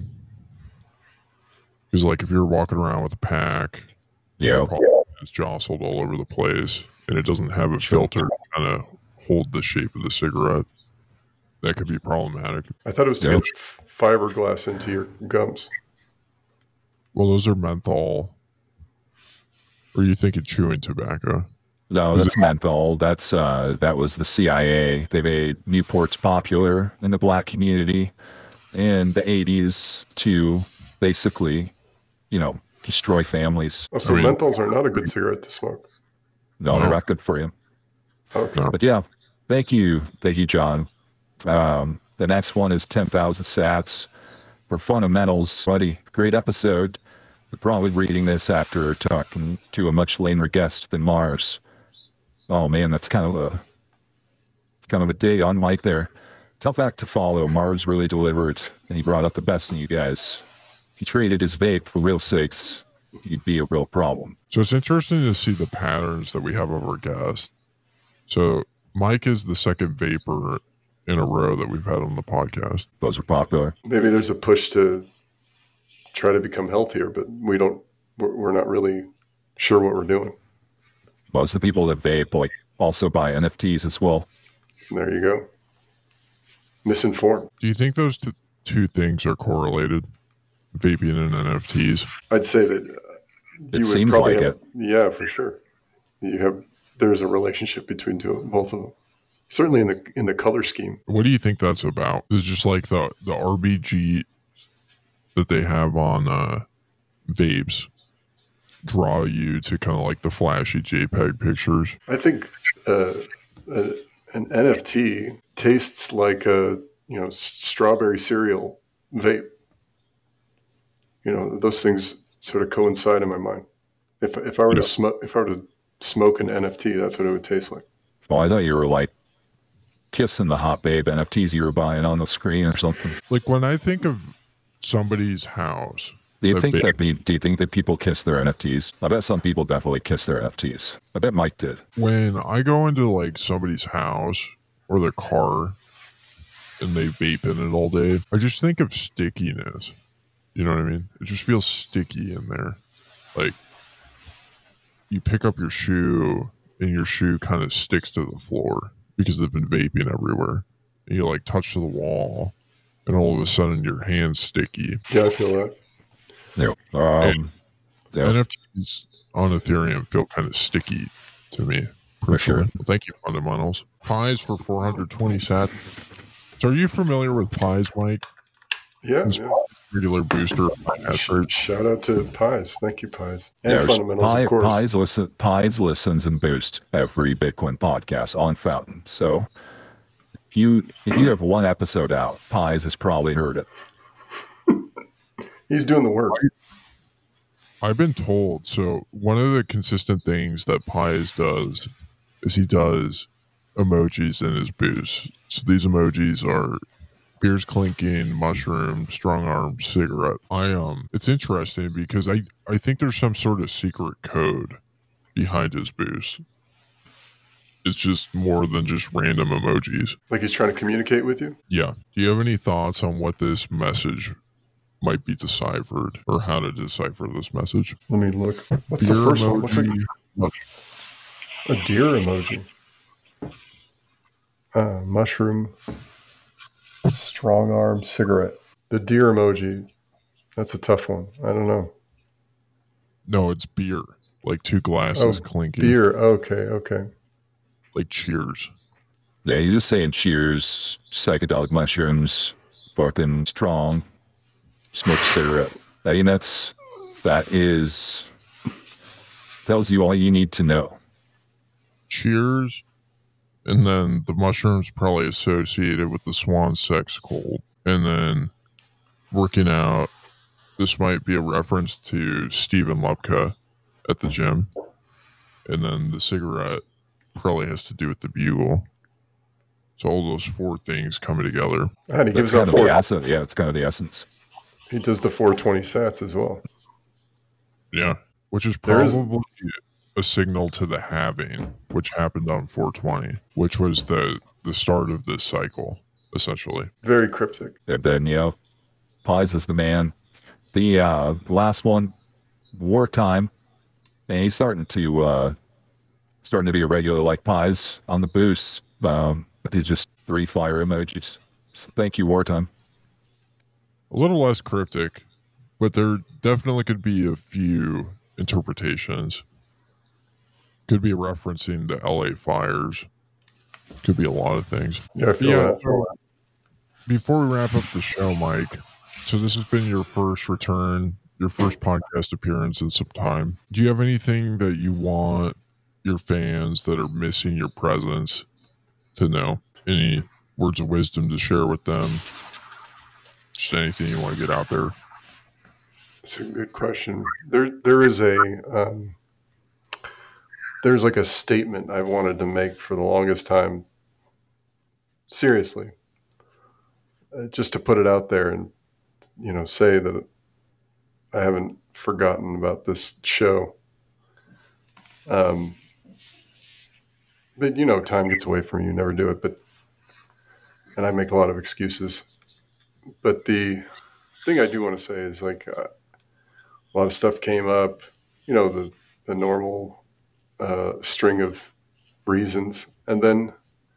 Because, like, if you're walking around with a pack, Yeah. it's jostled all over the place, and it doesn't have a Sure. filter to kind of hold the shape of the cigarette. That could be problematic. I thought it was to Yeah. get f- fiberglass into your gums. Well, those are menthol. Or are you thinking chewing tobacco? No, that's menthol. That's uh, that was the C I A. They made Newports popular in the black community in the eighties to basically, you know, destroy families. Oh, so I mean- menthols are not a good cigarette to smoke. No, No. they're not good for you. Okay. But yeah, thank you. Thank you, John. Um, the next one is ten thousand sats for fundamentals. Buddy, great episode. We're probably reading this after talking to a much later guest than Mars. Oh man, that's kind of a kind of a dig on Mike there. Tough act to follow. Mars really delivered, and he brought up the best in you guys. He traded his vape for real sakes. He'd be a real problem. So it's interesting to see the patterns that we have of our guests. So Mike is the second vapor in a row that we've had on the podcast. Those are popular. Maybe there's a push to try to become healthier, but we don't. We're, we're not really sure what we're doing. Most of the people that vape like also buy N F Ts as well. There you go. Misinformed. Do you think those t- two things are correlated? Vaping and N F Ts? I'd say that uh, It would seems probably like have, it. Yeah, for sure. You have there's a relationship between two, both of them. Certainly in the in the color scheme. What do you think that's about? Is it just like the the R B G that they have on uh, vapes draw you to kind of like the flashy JPEG pictures? I think uh, a, an N F T tastes like a you know strawberry cereal vape. You know, those things sort of coincide in my mind. If if I were Yeah. to smoke if I were to smoke an N F T, that's what it would taste like. Well, I thought you were like kissing the hot babe N F Ts you were buying on the screen or something. Like when I think of somebody's house, Do you that think vape- that be, do you think that people kiss their N F Ts? I bet some people definitely kiss their N F Ts. I bet Mike did. when I go into like somebody's house or their car and they vape in it all day, I just think of stickiness. You know what I mean? It just feels sticky in there. Like you pick up your shoe and your shoe kind of sticks to the floor because they've been vaping everywhere. And you like touch to the wall and all of a sudden your hand's sticky. Yeah, I feel that. Yeah. Um, yeah. N F Ts on Ethereum feel kind of sticky to me. For sure. Personally. Well, thank you, Fundamentals. Pies for four hundred twenty sat. So are you familiar with Pies, Mike? Yeah, It's yeah. regular booster. Sh- Shout out to Pies. Thank you, Pies. And There's Fundamentals, Pi- of course. Pies, listen, Pies listens and boosts every Bitcoin podcast on Fountain. So if you if you have one episode out, Pies has probably heard it. He's doing the work. I've been told. So one of the consistent things that Pies does is he does emojis in his boost. So these emojis are beers clinking, mushroom, strong arm, cigarette. I um, it's interesting because I I think there's some sort of secret code behind his boost. It's just more than just random emojis. Like he's trying to communicate with you. Yeah. Do you have any thoughts on what this message might be deciphered or how to decipher this message? Let me look. What's Beer the first one? Looks like emoji. a deer emoji. Uh, mushroom, strong arm, cigarette. The deer emoji. That's a tough one. I don't know. No, it's beer. Like two glasses Oh, clinking. Beer. Okay, okay. Like cheers. Yeah, you're just saying cheers, psychedelic mushrooms, fucking strong, smoke a cigarette. I mean, that's, that is, tells you all you need to know. Cheers. And then the mushrooms probably associated with the swan sex cold. And then working out. This might be a reference to Stephen Lepka at the gym. And then the cigarette probably has to do with the bugle. So all those four things coming together. And he That's gives out kind of the four. essence. Yeah, it's kind of the essence. He does the four twenty sats as well. Yeah. Which is There is- probably a signal to the halving, which happened on four twenty, which was the, the start of this cycle, essentially. Very cryptic. And then, you know, Pies is the man. The uh, last one, wartime, and he's starting to uh, starting to be a regular like Pies on the boost. Um, but he's just three fire emojis. So thank you, wartime. A little less cryptic, but there definitely could be a few interpretations. Could be referencing the L A fires. Could be a lot of things. Yeah, I feel Yeah, that. so before we wrap up the show, Mike, so this has been your first return, your first podcast appearance in some time. Do you have anything that you want your fans that are missing your presence to know? Any words of wisdom to share with them? Just anything you want to get out there? It's a good question. There, there is a, um, there's like a statement I've wanted to make for the longest time. Seriously, uh, just to put it out there and, you know, say that I haven't forgotten about this show. Um, but you know, time gets away from you. You never do it. But, and I make a lot of excuses. But the thing I do want to say is like uh, a lot of stuff came up. You know, the the normal uh, string of reasons, and then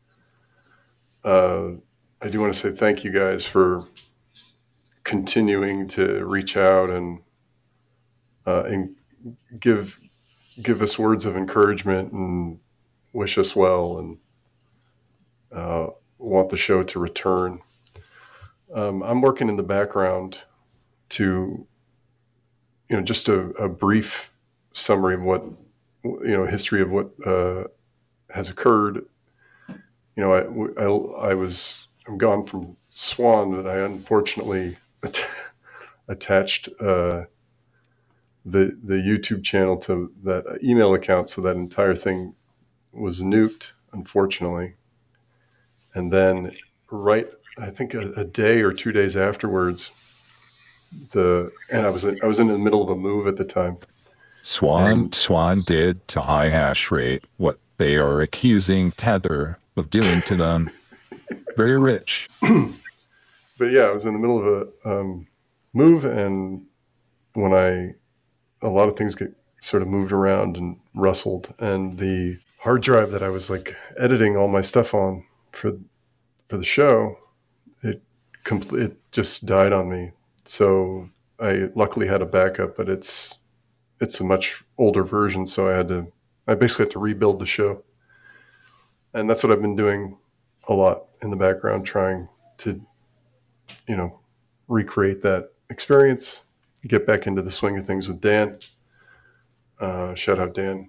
uh, I do want to say thank you guys for continuing to reach out and uh, and give give us words of encouragement and wish us well, and uh, want the show to return. Um, I'm working in the background to, you know, just a, a brief summary of what, you know, history of what uh, has occurred. You know, I, I, I was, I'm gone from Swan, but I unfortunately att- attached uh, the the YouTube channel to that email account, so that entire thing was nuked, unfortunately. And then, right, I think a, a day or two days afterwards, the and I was in, I was in the middle of a move at the time. Swan And- Swan did to High Hash Rate what they are accusing Tether of doing to them. Very rich. But yeah, I was in the middle of a um, move, and when I, a lot of things get sort of moved around and rustled, and the hard drive that I was like editing all my stuff on for for the show, it complete it just died on me. So I luckily had a backup, but it's it's a much older version, so I had to I basically had to rebuild the show, and that's what I've been doing a lot in the background, trying to, you know, recreate that experience, get back into the swing of things with Dan. Uh, shout out Dan.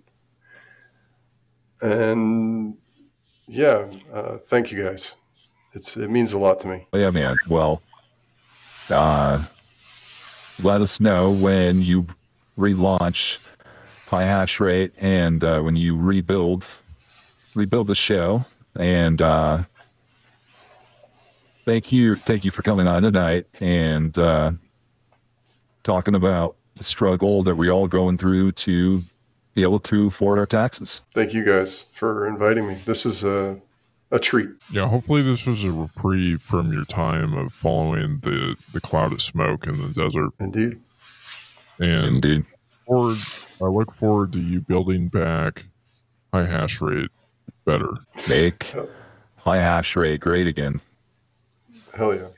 And yeah, uh, thank you guys. It's it means a lot to me. Yeah, man. Well, uh, let us know when you relaunch High Hash Rate and uh, when you rebuild rebuild the show. And uh, thank you, thank you for coming on tonight and uh, talking about the struggle that we're all going through to be able to afford our taxes. Thank you guys for inviting me. This is a a treat. Yeah, hopefully this was a reprieve from your time of following the, the cloud of smoke in the desert. Indeed. And Indeed. forward, I look forward to you building back High Hash Rate better. Make High Hash Rate great again. Hell yeah.